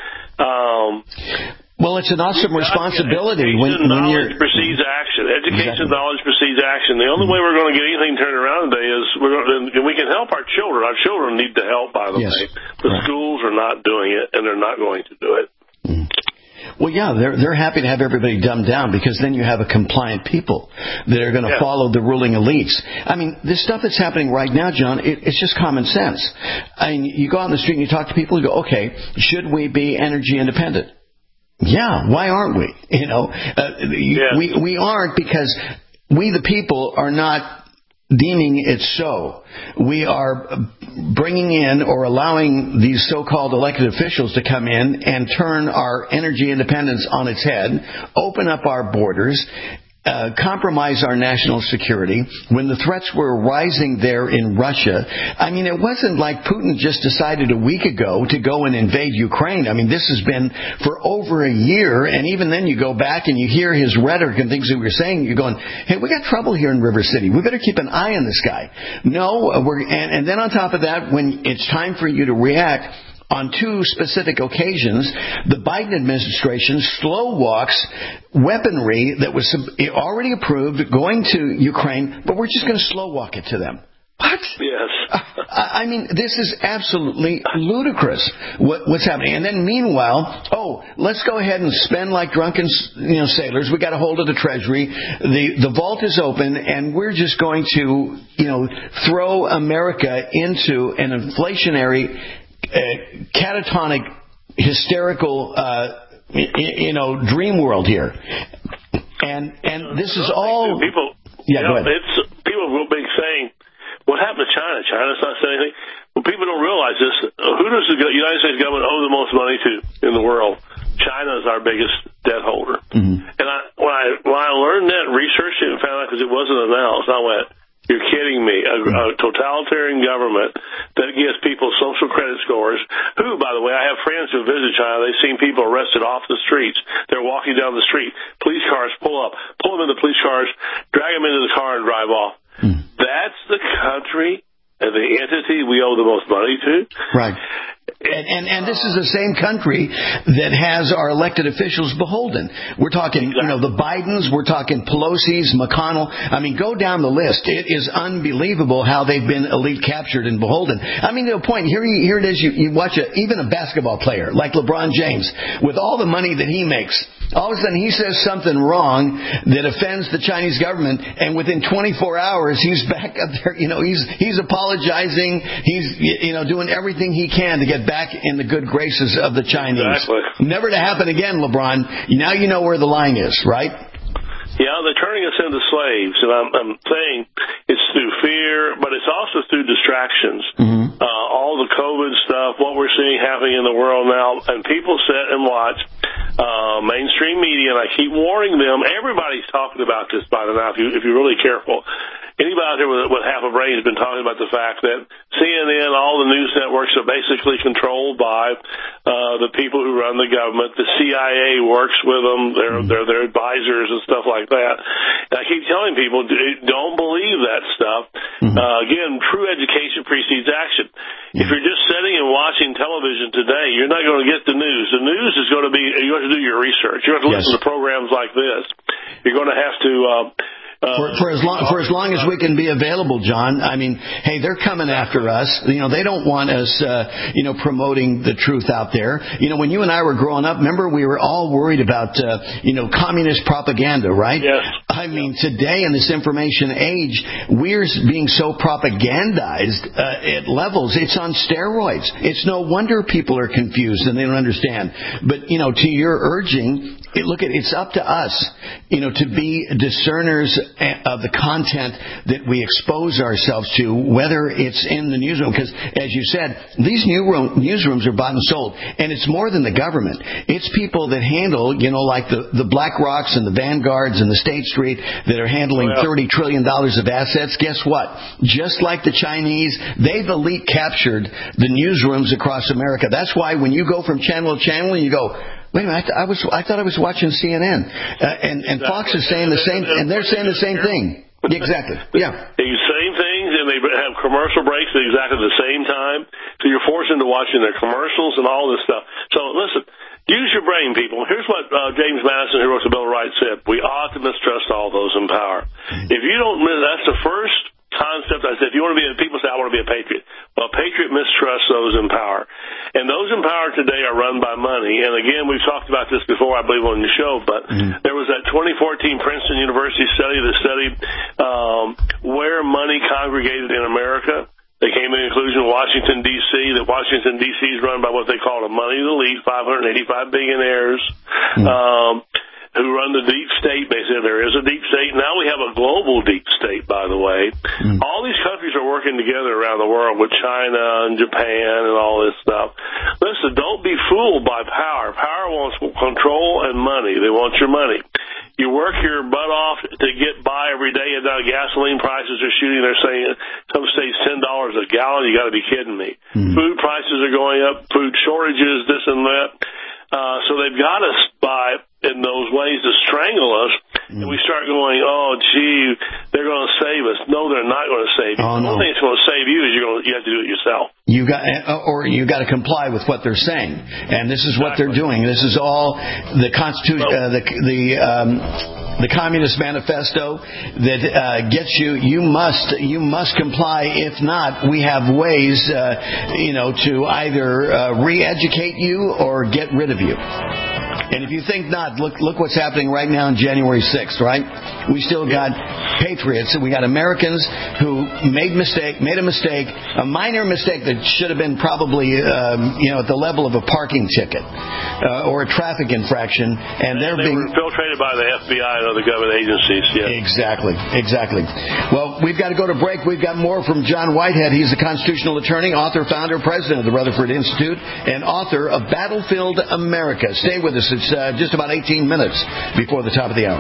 um well, it's an awesome responsibility when, when you're... Knowledge precedes action. Education, exactly. knowledge precedes action. The only way we're going to get anything turned around today is we're going to, and we can help our children. Our children need the help, by the yes. way. The right. schools are not doing it, and they're not going to do it. Mm. Well, yeah, they're they're happy to have everybody dumbed down because then you have a compliant people that are going to yeah. follow the ruling elites. I mean, this stuff that's happening right now, John, it, it's just common sense. I mean, you go out on the street and you talk to people and go, okay, should we be energy independent? Yeah, why aren't we? You know, uh, yeah. we we aren't because we the people are not deeming it so. We are bringing in or allowing these so-called elected officials to come in and turn our energy independence on its head, open up our borders, Uh, compromise our national security when the threats were rising there in Russia. I mean, it wasn't like Putin just decided a week ago to go and invade Ukraine. I mean, this has been for over a year, and even then you go back and you hear his rhetoric and things that we were saying, you're going, hey, we got trouble here in River City. We better keep an eye on this guy. No, we're, and, and then on top of that, when it's time for you to react, on two specific occasions, the Biden administration slow walks weaponry that was already approved going to Ukraine, but we're just going to slow walk it to them. What? Yes. I mean, this is absolutely ludicrous what, what's happening. And then meanwhile, oh, let's go ahead and spend like drunken, you know, sailors. We got a hold of the Treasury. The the vault is open, and we're just going to, you know, throw America into an inflationary Uh, catatonic, hysterical, uh, you, you know, dream world here, and and this is all. People, yeah, you know, go ahead. It's people will be saying, "What happened to China? China's not saying anything." Well, people don't realize this. Who does the United States government owe the most money to in the world? China is our biggest debt holder. Mm-hmm. And I, when I when I learned that, researched it, and found out because it wasn't announced, I went, you're kidding me. A, a totalitarian government that gives people social credit scores, who, by the way, I have friends who visit China. They've seen people arrested off the streets. They're walking down the street. Police cars pull up, pull them in the police cars, drag them into the car and drive off. Mm. That's the country and the entity we owe the most money to. Right. And, and and this is the same country that has our elected officials beholden. We're talking, exactly. you know, the Bidens. We're talking Pelosi's, McConnell. I mean, go down the list. It is unbelievable how they've been elite captured and beholden. I mean, to a point, here, here it is. You, you watch a, even a basketball player like LeBron James, with all the money that he makes, all of a sudden he says something wrong that offends the Chinese government, and within twenty-four hours he's back up there. You know, he's he's apologizing. He's you know doing everything he can to get back in the good graces of the Chinese. Exactly. Never to happen again, LeBron. Now you know where the line is, right? Yeah, they're turning us into slaves, and I'm, I'm saying it's through fear, but it's also through distractions. Mm-hmm. Uh, all the COVID stuff, what we're seeing happening in the world now, and people sit and watch uh, mainstream media, and I keep warning them. Everybody's talking about this by now, if, you, if you're really careful. Anybody out here with, with half a brain has been talking about the fact that C N N, all the news networks are basically controlled by uh, the people who run the government. The C I A works with them. They're, they're their advisors and stuff like that. And I keep telling people, don't believe that stuff. Mm-hmm. Uh, again, true education precedes action. Mm-hmm. If you're just sitting and watching television today, you're not going to get the news. The news is going to be, you have to do your research. You have to yes. listen to programs like this. You're going to have to... Uh, Uh, for, for as long for as long as we can be available, John. I mean, hey, they're coming after us. You know, they don't want us, uh, you know, promoting the truth out there. You know, when you and I were growing up, remember we were all worried about, uh, you know, communist propaganda, right? Yes. I mean, today in this information age, we're being so propagandized uh, at levels. It's on steroids. It's no wonder people are confused and they don't understand. But, you know, to your urging, it, look, at it's up to us, you know, to be discerners of the content that we expose ourselves to, whether it's in the newsroom. Because, as you said, these newsroom, newsrooms are bought and sold. And it's more than the government. It's people that handle, you know, like the, the BlackRocks and the Vanguards and the State Street that are handling well, thirty trillion dollars of assets. Guess what? Just like the Chinese, they've elite captured the newsrooms across America. That's why when you go from channel to channel and you go, wait a minute, I, th- I was I thought I was watching C N N, uh, and and exactly. Fox is saying the same, and they're saying the same thing. Exactly. Yeah. The same things, and they have commercial breaks at exactly the same time. So you're forced into watching their commercials and all this stuff. So listen. Use your brain, people. Here's what uh, James Madison, who wrote the Bill of Rights, said. We ought to mistrust all those in power. If you don't, that's the first concept. I said, if you want to be, people say, I want to be a patriot. Well, a patriot mistrusts those in power. And those in power today are run by money. And again, we've talked about this before, I believe, on the show, but mm-hmm. there was that twenty fourteen Princeton University study that studied um, where money congregated in America. They came to the conclusion in Washington, D C, that Washington, D C is run by what they call a money elite, five hundred eighty-five billionaires, mm. um, who run the deep state. Basically, there is a deep state. Now we have a global deep state, by the way. Mm. All these countries are working together around the world with China and Japan and all this stuff. Listen, don't be fooled by power. Power wants control and money. They want your money. You work your butt off to get by every day, and now gasoline prices are shooting. They're saying some states ten dollars a gallon. You got to be kidding me. Mm. Food prices are going up. Food shortages, this and that. Uh, so they've got us by in those ways to strangle us, mm. and we start going, oh, gee, they're going to save us. No, they're not going to save you. Oh, no. The only thing that's going to save you is you're going to, you have to do it yourself. You got, or you got to comply with what they're saying, and this is what exactly. they're doing. This is all the Constitution, uh, the the. Um, The Communist Manifesto that uh, gets you. You must. You must comply. If not, we have ways, uh, you know, to either uh, re-educate you or get rid of you. And if you think not, look look what's happening right now on January sixth, right? We still got patriots. We got Americans who made mistake, made a mistake, a minor mistake that should have been probably, um, you know, at the level of a parking ticket uh, or a traffic infraction, and, and they're they being were infiltrated by the F B I and other government agencies. Yeah. Exactly, exactly. Well, we've got to go to break. We've got more from John Whitehead. He's a constitutional attorney, author, founder, president of the Rutherford Institute, and author of Battlefield America. Stay with us. It's uh, just about eighteen minutes before the top of the hour.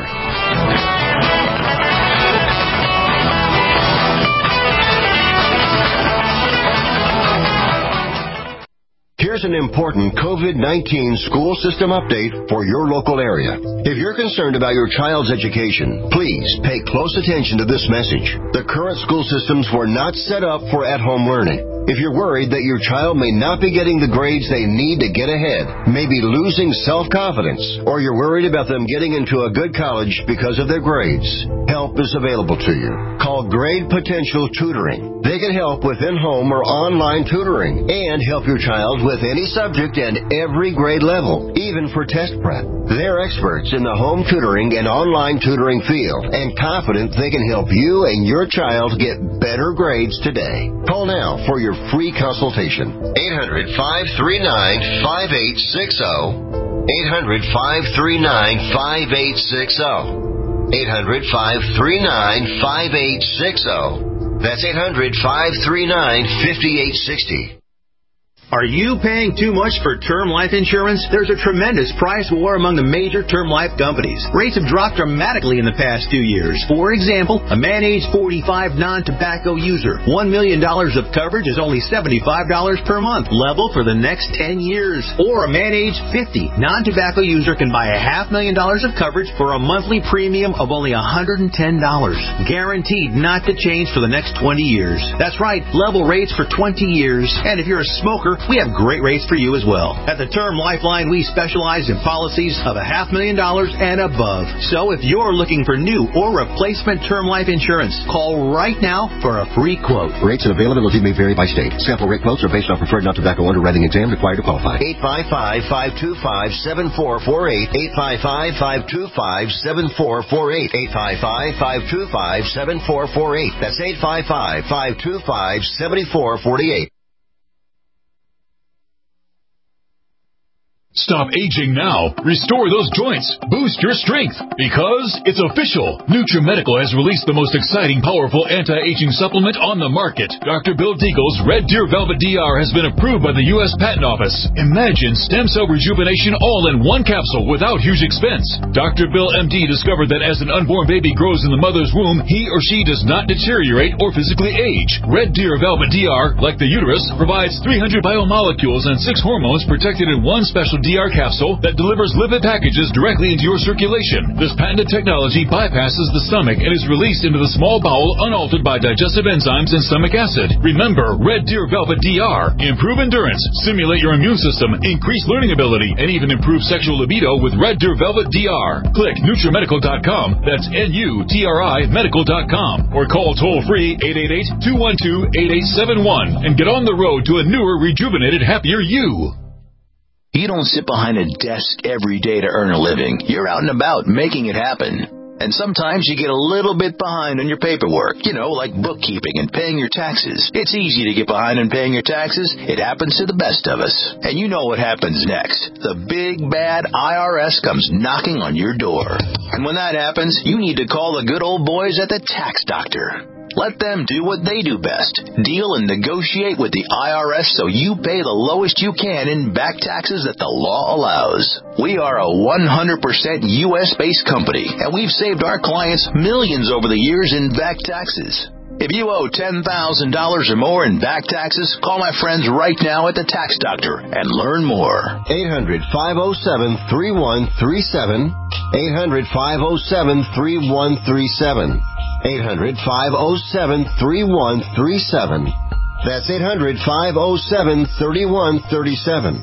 Here's an important COVID nineteen school system update for your local area. If you're concerned about your child's education, please pay close attention to this message. The current school systems were not set up for at-home learning. If you're worried that your child may not be getting the grades they need to get ahead, maybe losing self-confidence, or you're worried about them getting into a good college because of their grades, help is available to you. Call Grade Potential Tutoring. They can help with in-home or online tutoring and help your child with any subject and every grade level, even for test prep. They're experts in the home tutoring and online tutoring field and confident they can help you and your child get better grades today. Call now for your free consultation. eight hundred, five three nine, five eight six zero. eight hundred, five three nine, five eight six zero. eight hundred, five three nine, five eight six zero. That's eight hundred, five three nine, five eight six zero. Are you paying too much for term life insurance? There's a tremendous price war among the major term life companies. Rates have dropped dramatically in the past two years. For example, a man age forty-five non-tobacco user, one million dollars of coverage is only seventy-five dollars per month, level for the next ten years. Or a man age fifty non-tobacco user can buy a half million dollars of coverage for a monthly premium of only one hundred ten dollars. Guaranteed not to change for the next twenty years. That's right, level rates for twenty years. And if you're a smoker, Remember, we have great rates for you as well. At the Term Lifeline, we specialize in policies of a half million dollars and above. So if you're looking for new or replacement term life insurance, call right now for a free quote. Rates and availability may vary by state. Sample rate quotes are based on preferred non-tobacco underwriting exam required to qualify. eight five five, five two five, seven four four eight. eight five five, five two five, seven four four eight. eight five five, five two five, seven four four eight. That's eight five five, five two five, seven four four eight. Stop aging now. Restore those joints. Boost your strength. Because it's official. NutriMedical has released the most exciting, powerful anti-aging supplement on the market. Doctor Bill Deagle's Red Deer Velvet D R has been approved by the U S Patent Office. Imagine stem cell rejuvenation all in one capsule without huge expense. Doctor Bill M D discovered that as an unborn baby grows in the mother's womb, he or she does not deteriorate or physically age. Red Deer Velvet D R, like the uterus, provides three hundred biomolecules and six hormones protected in one special D R capsule that delivers lipid packages directly into your circulation. This patented technology bypasses the stomach and is released into the small bowel unaltered by digestive enzymes and stomach acid. Remember, Red Deer Velvet D R. Improve endurance, stimulate your immune system, increase learning ability, and even improve sexual libido with Red Deer Velvet D R. Click NutriMedical dot com. That's N U T R I medical dot com. Or call toll-free eight eight eight, two one two, eight eight seven one and get on the road to a newer, rejuvenated, happier you. You don't sit behind a desk every day to earn a living. You're out and about making it happen. And sometimes you get a little bit behind on your paperwork, you know, like bookkeeping and paying your taxes. It's easy to get behind on paying your taxes. It happens to the best of us. And you know what happens next. The big, bad I R S comes knocking on your door. And when that happens, you need to call the good old boys at the Tax Doctor. Let them do what they do best. Deal and negotiate with the I R S so you pay the lowest you can in back taxes that the law allows. We are a one hundred percent U S-based company, and we've saved our clients millions over the years in back taxes. If you owe ten thousand dollars or more in back taxes, call my friends right now at the Tax Doctor and learn more. eight hundred, five oh seven, three one three seven. eight hundred, five oh seven, three one three seven. eight hundred, five oh seven, three one three seven. That's eight hundred, five oh seven, three one three seven.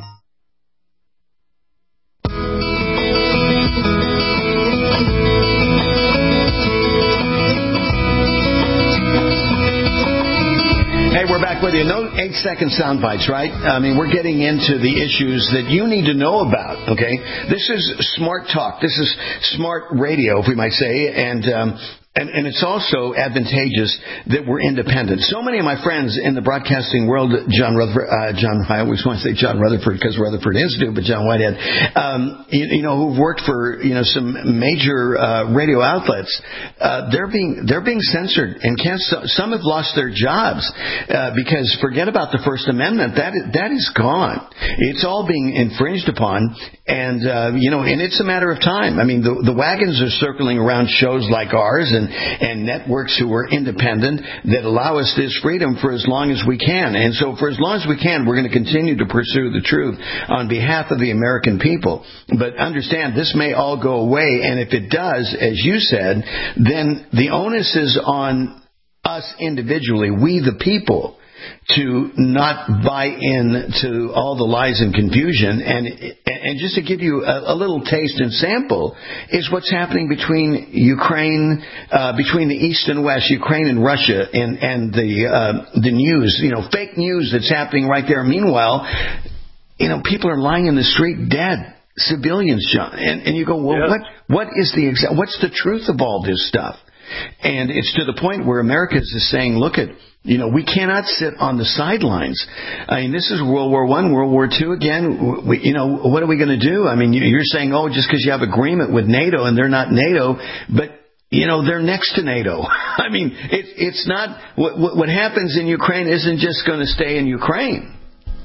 Hey, we're back with you. No eight-second sound bites, right? I mean, we're getting into the issues that you need to know about, okay? This is smart talk. This is smart radio, if we might say, and um, And, and it's also advantageous that we're independent. So many of my friends in the broadcasting world, John Rutherford, uh, John, I always want to say John Rutherford because Rutherford Institute, but John Whitehead, um, you, you know, who've worked for, you know, some major, uh, radio outlets, uh, they're being, they're being censored and can't, some have lost their jobs, uh, because forget about the First Amendment. That, that is gone. It's all being infringed upon. And, uh, you know, and it's a matter of time. I mean, the, the wagons are circling around shows like ours and, and networks who are independent that allow us this freedom for as long as we can. And so for as long as we can, we're going to continue to pursue the truth on behalf of the American people. But understand, this may all go away. And if it does, as you said, then the onus is on us individually, we the people, to not buy in to all the lies and confusion. And and just to give you a, a little taste and sample is what's happening between Ukraine, uh, between the East and West, Ukraine and Russia, and, and the uh, the news, you know, fake news that's happening right there. Meanwhile, you know, people are lying in the street dead. Civilians, John. And, and you go, well, yes. what what is the exa- what's the truth of all this stuff? And it's to the point where America is saying, look at, you know, we cannot sit on the sidelines. I mean, this is World War One, World War Two again. We, you know, what are we going to do? I mean, you're saying, oh, just because you have agreement with NATO and they're not NATO, but you know, they're next to NATO. I mean, it, it's not what, what happens in Ukraine isn't just going to stay in Ukraine.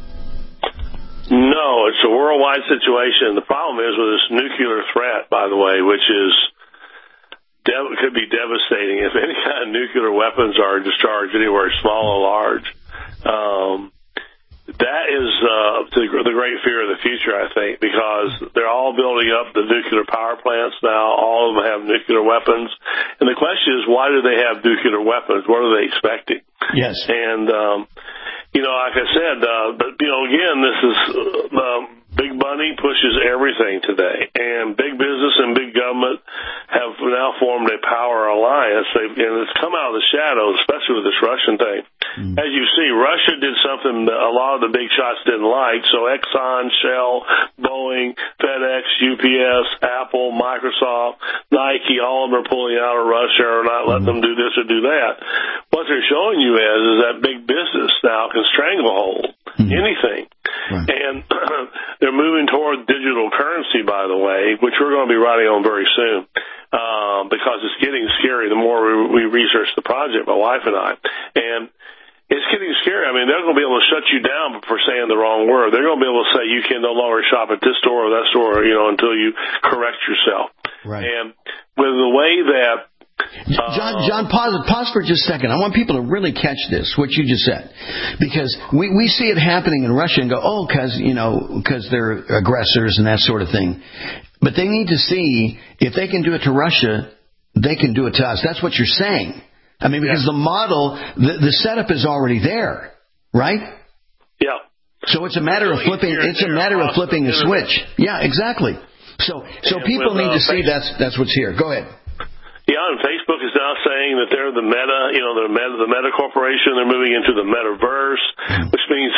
No, it's a worldwide situation. The problem is with this nuclear threat, by the way, which is Dev- could be devastating if any kind of nuclear weapons are discharged anywhere, small or large. Um, that is uh, the, the great fear of the future, I think, because they're all building up the nuclear power plants now. All of them have nuclear weapons. And the question is, why do they have nuclear weapons? What are they expecting? Yes. And um, you know, like I said, uh, but, you know, again, this is uh, um, big money pushes everything today, and big business and big government have now formed a power alliance, They've, and it's come out of the shadows, especially with this Russian thing. Mm. As you see, Russia did something that a lot of the big shots didn't like, so Exxon, Shell, Boeing, FedEx, U P S, Apple, Microsoft, Nike, all of them are pulling out of Russia or not letting mm. them do this or do that. What they're showing you is, is that big business now can stranglehold mm. anything. Right. And they're moving toward digital currency, by the way, which we're going to be writing on very soon, um, because it's getting scary the more we, we research the project, my wife and I. And it's getting scary. I mean, they're going to be able to shut you down for saying the wrong word. They're going to be able to say you can no longer shop at this store or that store, you know, until you correct yourself. Right. And with the way that John, John, pause, pause for just a second. I want people to really catch this, what you just said. Because we, we see it happening in Russia and go, oh, because, you know, because they're aggressors and that sort of thing. But they need to see if they can do it to Russia, they can do it to us. That's what you're saying. I mean, because yeah. the model, the, the setup is already there, right? Yeah. So it's a matter of flipping, it's a matter of flipping a switch. Yeah, exactly. So, so people need to see that's, that's what's here. Go ahead. Yeah, and Facebook is now saying that they're the Meta, you know, they're Meta, the Meta Corporation. They're moving into the Metaverse, which means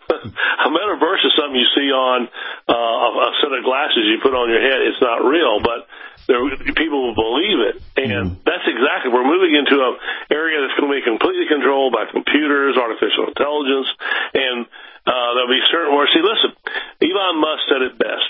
a Metaverse is something you see on uh, a set of glasses you put on your head. It's not real, but there, people will believe it. And mm. that's exactly, we're moving into an area that's going to be completely controlled by computers, artificial intelligence, and uh, there'll be certain words. See, listen, Elon Musk said it best.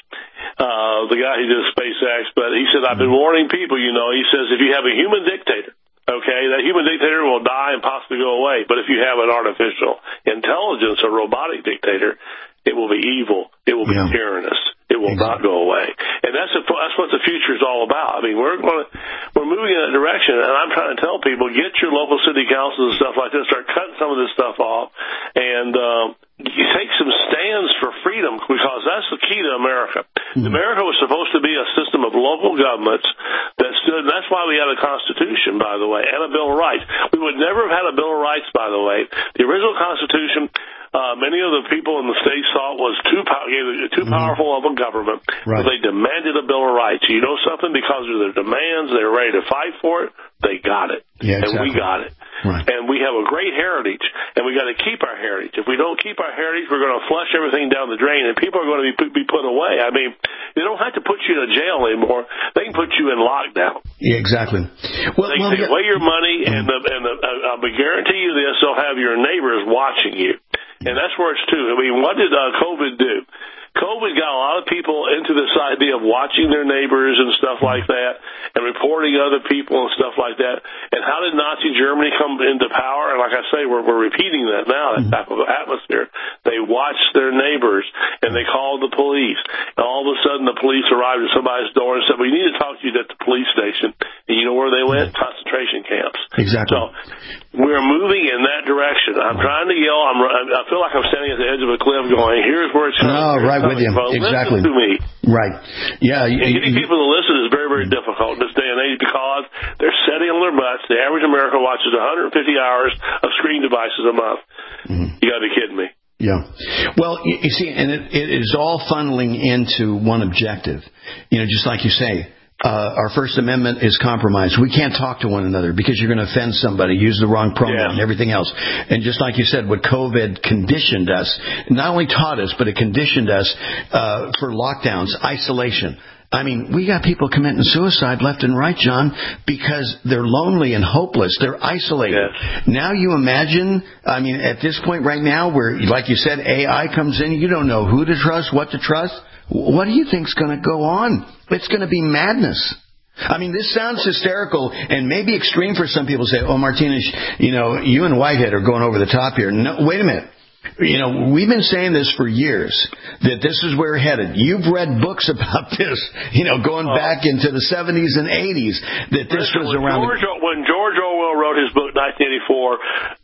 Uh, the guy who did SpaceX, but he said, I've been warning people, you know, he says, if you have a human dictator, okay, that human dictator will die and possibly go away. But if you have an artificial intelligence, a robotic dictator, it will be evil. It will be yeah. tyrannous. It will exactly. not go away. And that's a, that's what the future is all about. I mean, we're going to, we're moving in that direction, and I'm trying to tell people, get your local city councils and stuff like this, start cutting some of this stuff off, and um, you take some stands for freedom, because that's the key to America. Mm-hmm. America was supposed to be a system of local governments that stood, and that's why we had a Constitution, by the way, and a Bill of Rights. We would never have had a Bill of Rights, by the way. The original Constitution, Uh, many of the people in the states thought was too pow- too mm-hmm. powerful of a government. Right. So they demanded a Bill of Rights. You know something? Because of their demands, they were ready to fight for it. They got it. Yeah, and exactly. we got it. Right. And we have a great heritage, and we got to keep our heritage. If we don't keep our heritage, we're going to flush everything down the drain, and people are going to be put, be put away. I mean, they don't have to put you in a jail anymore. They can put you in lockdown. Yeah, exactly. Well, they well, take yeah. away your money, and the, and the, uh, I'll guarantee you this: they'll have your neighbors watching you. And that's where it's too. I mean, what did uh, COVID do? COVID got a lot of people into this idea of watching their neighbors and stuff like that, and reporting other people and stuff like that. And how did Nazi Germany come into power? And like I say, we're, we're repeating that now, that type of atmosphere. They watched their neighbors, and they called the police. And all of a sudden, the police arrived at somebody's door and said, we need to talk to you at the police station. And you know where they went? Concentration camps. Exactly. So we're moving in that direction. I'm trying to yell. I'm, I feel like I'm standing at the edge of a cliff going, here's where it's coming. No, right with you. From. Exactly. Listen to me. Right. Yeah. You, and getting you, people to listen is very, very difficult in this day and age, because they're sitting on their butts. The average American watches one hundred fifty hours of screen devices a month. Mm-hmm. You got to be kidding me. Yeah. Well, you, you see, and it, it is all funneling into one objective. You know, just like you say, Uh, our First Amendment is compromised. We can't talk to one another because you're going to offend somebody, use the wrong pronoun, yeah. and everything else. And just like you said, what COVID conditioned us, not only taught us, but it conditioned us uh, for lockdowns, isolation. I mean, we got people committing suicide left and right, John, because they're lonely and hopeless. They're isolated. Yes. Now you imagine, I mean, at this point right now where, like you said, A I comes in, you don't know who to trust, what to trust. What do you think's going to go on? It's going to be madness. I mean, this sounds hysterical and maybe extreme for some people. Say, oh, Martinez, you know, you and Whitehead are going over the top here. No, wait a minute. You know, we've been saying this for years, that this is where we're headed. You've read books about this, you know, going oh. back into the seventies and eighties, that this Listen, was when around. George, the... When George Orwell wrote his book, nineteen eighty-four,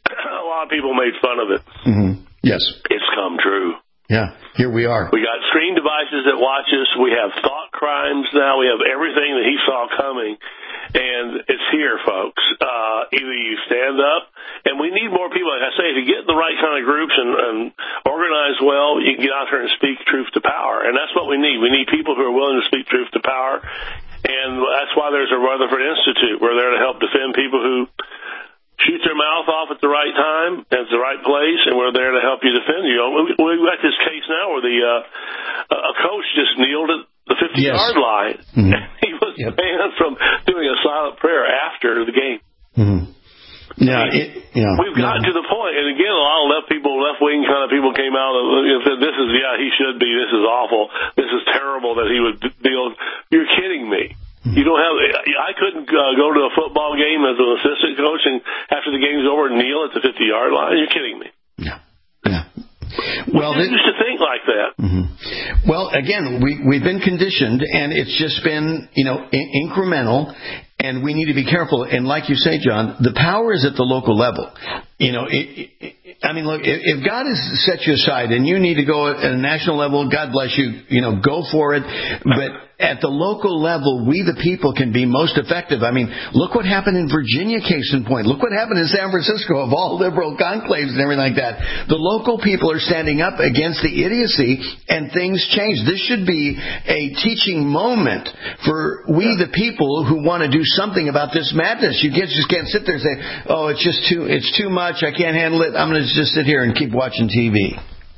a lot of people made fun of it. Mm-hmm. Yes. It's come true. Yeah, here we are. We got screen devices that watch us. We have thought crimes now. We have everything that he saw coming. And it's here, folks. Uh, either you stand up, and we need more people. Like I say, if you get in the right kind of groups and, and organize well, you can get out there and speak truth to power. And that's what we need. We need people who are willing to speak truth to power. And that's why there's a Rutherford Institute. We're there to help defend people who shoot their mouth off at the right time, at the right place, and we're there to help you defend you. We've got this case now where the uh, a coach just kneeled at the fifty-yard yes. line. Mm-hmm. He was yep. banned from doing a silent prayer after the game. Mm-hmm. Yeah, it, yeah, we've gotten yeah. to the point, and again, a lot of left people, left wing kind of people came out and said, "This is yeah, he should be. This is awful. This is terrible that he would deal." You're kidding me. You don't have. I couldn't uh, go to a football game as an assistant coach and after the game's over kneel at the fifty-yard line. You're kidding me. Yeah, yeah. Well, we used to think like that. Mm-hmm. Well, again, we we've been conditioned, and it's just been you know in- incremental. And we need to be careful. And like you say, John, the power is at the local level. You know, it, it, I mean, look, if, if God has set you aside and you need to go at a national level, God bless you, you know, go for it. But at the local level, we the people can be most effective. I mean, look what happened in Virginia, case in point. Look what happened in San Francisco of all liberal conclaves and everything like that. The local people are standing up against the idiocy and things change. This should be a teaching moment for we the people who want to do something about this madness. You just can't sit there and say, oh, it's just too, it's too much. I can't handle it. I'm going to just sit here and keep watching T V.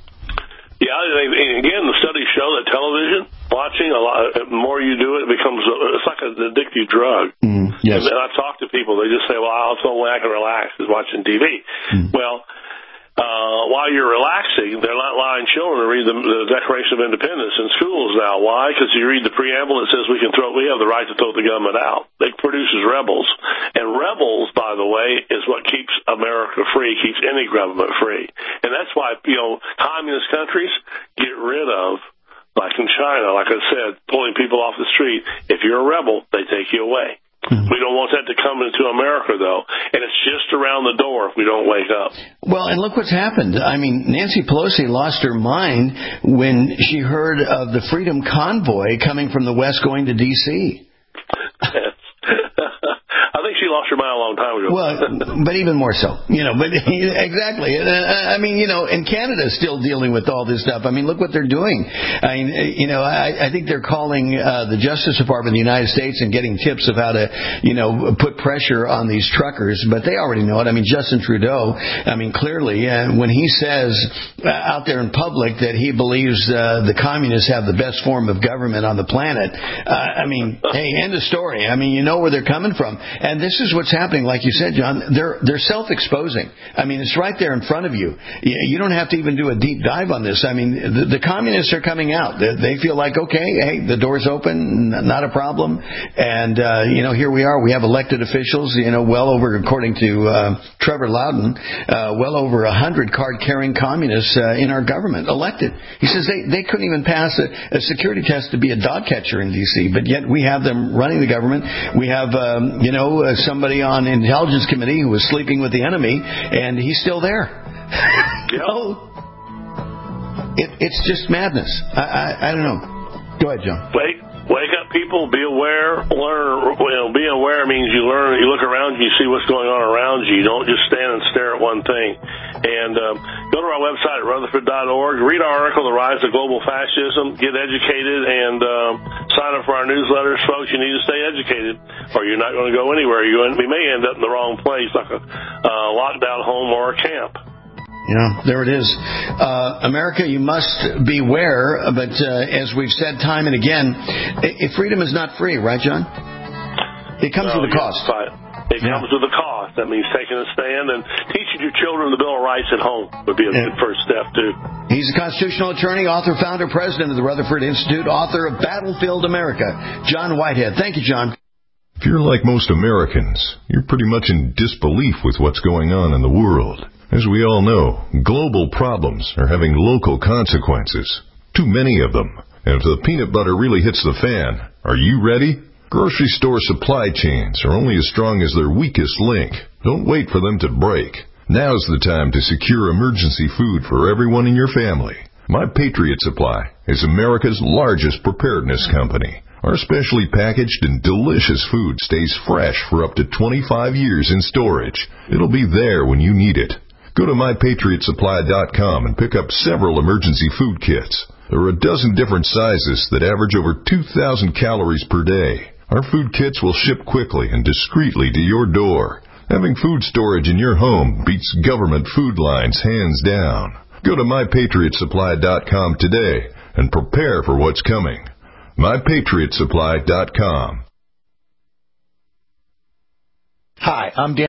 Yeah, and again, the studies show that television watching, a lot, the more you do it, it becomes, it's like an addictive drug. Mm, yes. And I've talked to people, they just say, well, I'll so I can relax is watching T V. Mm. Well, Uh, while you're relaxing, they're not allowing children to read the, the Declaration of Independence in schools now. Why? Because you read the preamble, it says we can throw, we have the right to throw the government out. It produces rebels. And rebels, by the way, is what keeps America free, keeps any government free. And that's why, you know, communist countries get rid of, like in China, like I said, pulling people off the street. If you're a rebel, they take you away. Mm-hmm. We don't want that to come into America, though, and it's just around the door if we don't wake up. Well, and look what's happened. I mean, Nancy Pelosi lost her mind when she heard of the Freedom Convoy coming from the West going to D C I think she lost her mind a long time ago. Well, but even more so, you know. But exactly. I mean, you know, and Canada's still dealing with all this stuff. I mean, look what they're doing. I mean, you know, I, I think they're calling uh, the Justice Department of the United States and getting tips of how to, you know, put pressure on these truckers. But they already know it. I mean, Justin Trudeau. I mean, clearly, uh, when he says uh, out there in public that he believes uh, the communists have the best form of government on the planet, uh, I mean, hey, end of story. I mean, you know where they're coming from. And this is what's happening, like you said, John. They're they're self-exposing. I mean, it's right there in front of you. You don't have to even do a deep dive on this. I mean, the, the communists are coming out. They, they feel like, okay, hey, the door's open, not a problem. And, uh, you know, here we are. We have elected officials, you know, well over, according to uh, Trevor Loudon, uh, well over one hundred card-carrying communists uh, in our government elected. He says they, they couldn't even pass a, a security test to be a dog catcher in D C, but yet we have them running the government. We have, um, you know, uh, somebody on the intelligence committee who was sleeping with the enemy, and he's still there. Yep. So, it, it's just madness. I, I, I don't know. Go ahead, John. Wake, wake up, people. Be aware. Learn. You know, be aware means you learn. You look around you, you see what's going on around you. You don't just stand and stare at one thing. And um, go to our website at rutherford dot org. Read our article, The Rise of Global Fascism. Get educated and um, sign up for our newsletters. Folks, you need to stay educated or you're not going to go anywhere. You're going to, we may end up in the wrong place, like a uh, lockdown home or a camp. Yeah, there it is. Uh, America, you must beware, but uh, as we've said time and again, if freedom is not free, right, John? It comes no, with a cost. Yes, It yeah. comes with a cost. That means taking a stand and teaching your children the Bill of Rights at home would be a yeah. good first step, too. He's a constitutional attorney, author, founder, president of the Rutherford Institute, author of Battlefield America, John Whitehead. Thank you, John. If you're like most Americans, you're pretty much in disbelief with what's going on in the world. As we all know, global problems are having local consequences. Too many of them. And if the peanut butter really hits the fan, are you ready? Grocery store supply chains are only as strong as their weakest link. Don't wait for them to break. Now's the time to secure emergency food for everyone in your family. My Patriot Supply is America's largest preparedness company. Our specially packaged and delicious food stays fresh for up to twenty-five years in storage. It'll be there when you need it. Go to my patriot supply dot com and pick up several emergency food kits. There are a dozen different sizes that average over two thousand calories per day. Our food kits will ship quickly and discreetly to your door. Having food storage in your home beats government food lines hands down. Go to my patriot supply dot com today and prepare for what's coming. my patriot supply dot com. Hi, I'm Dan.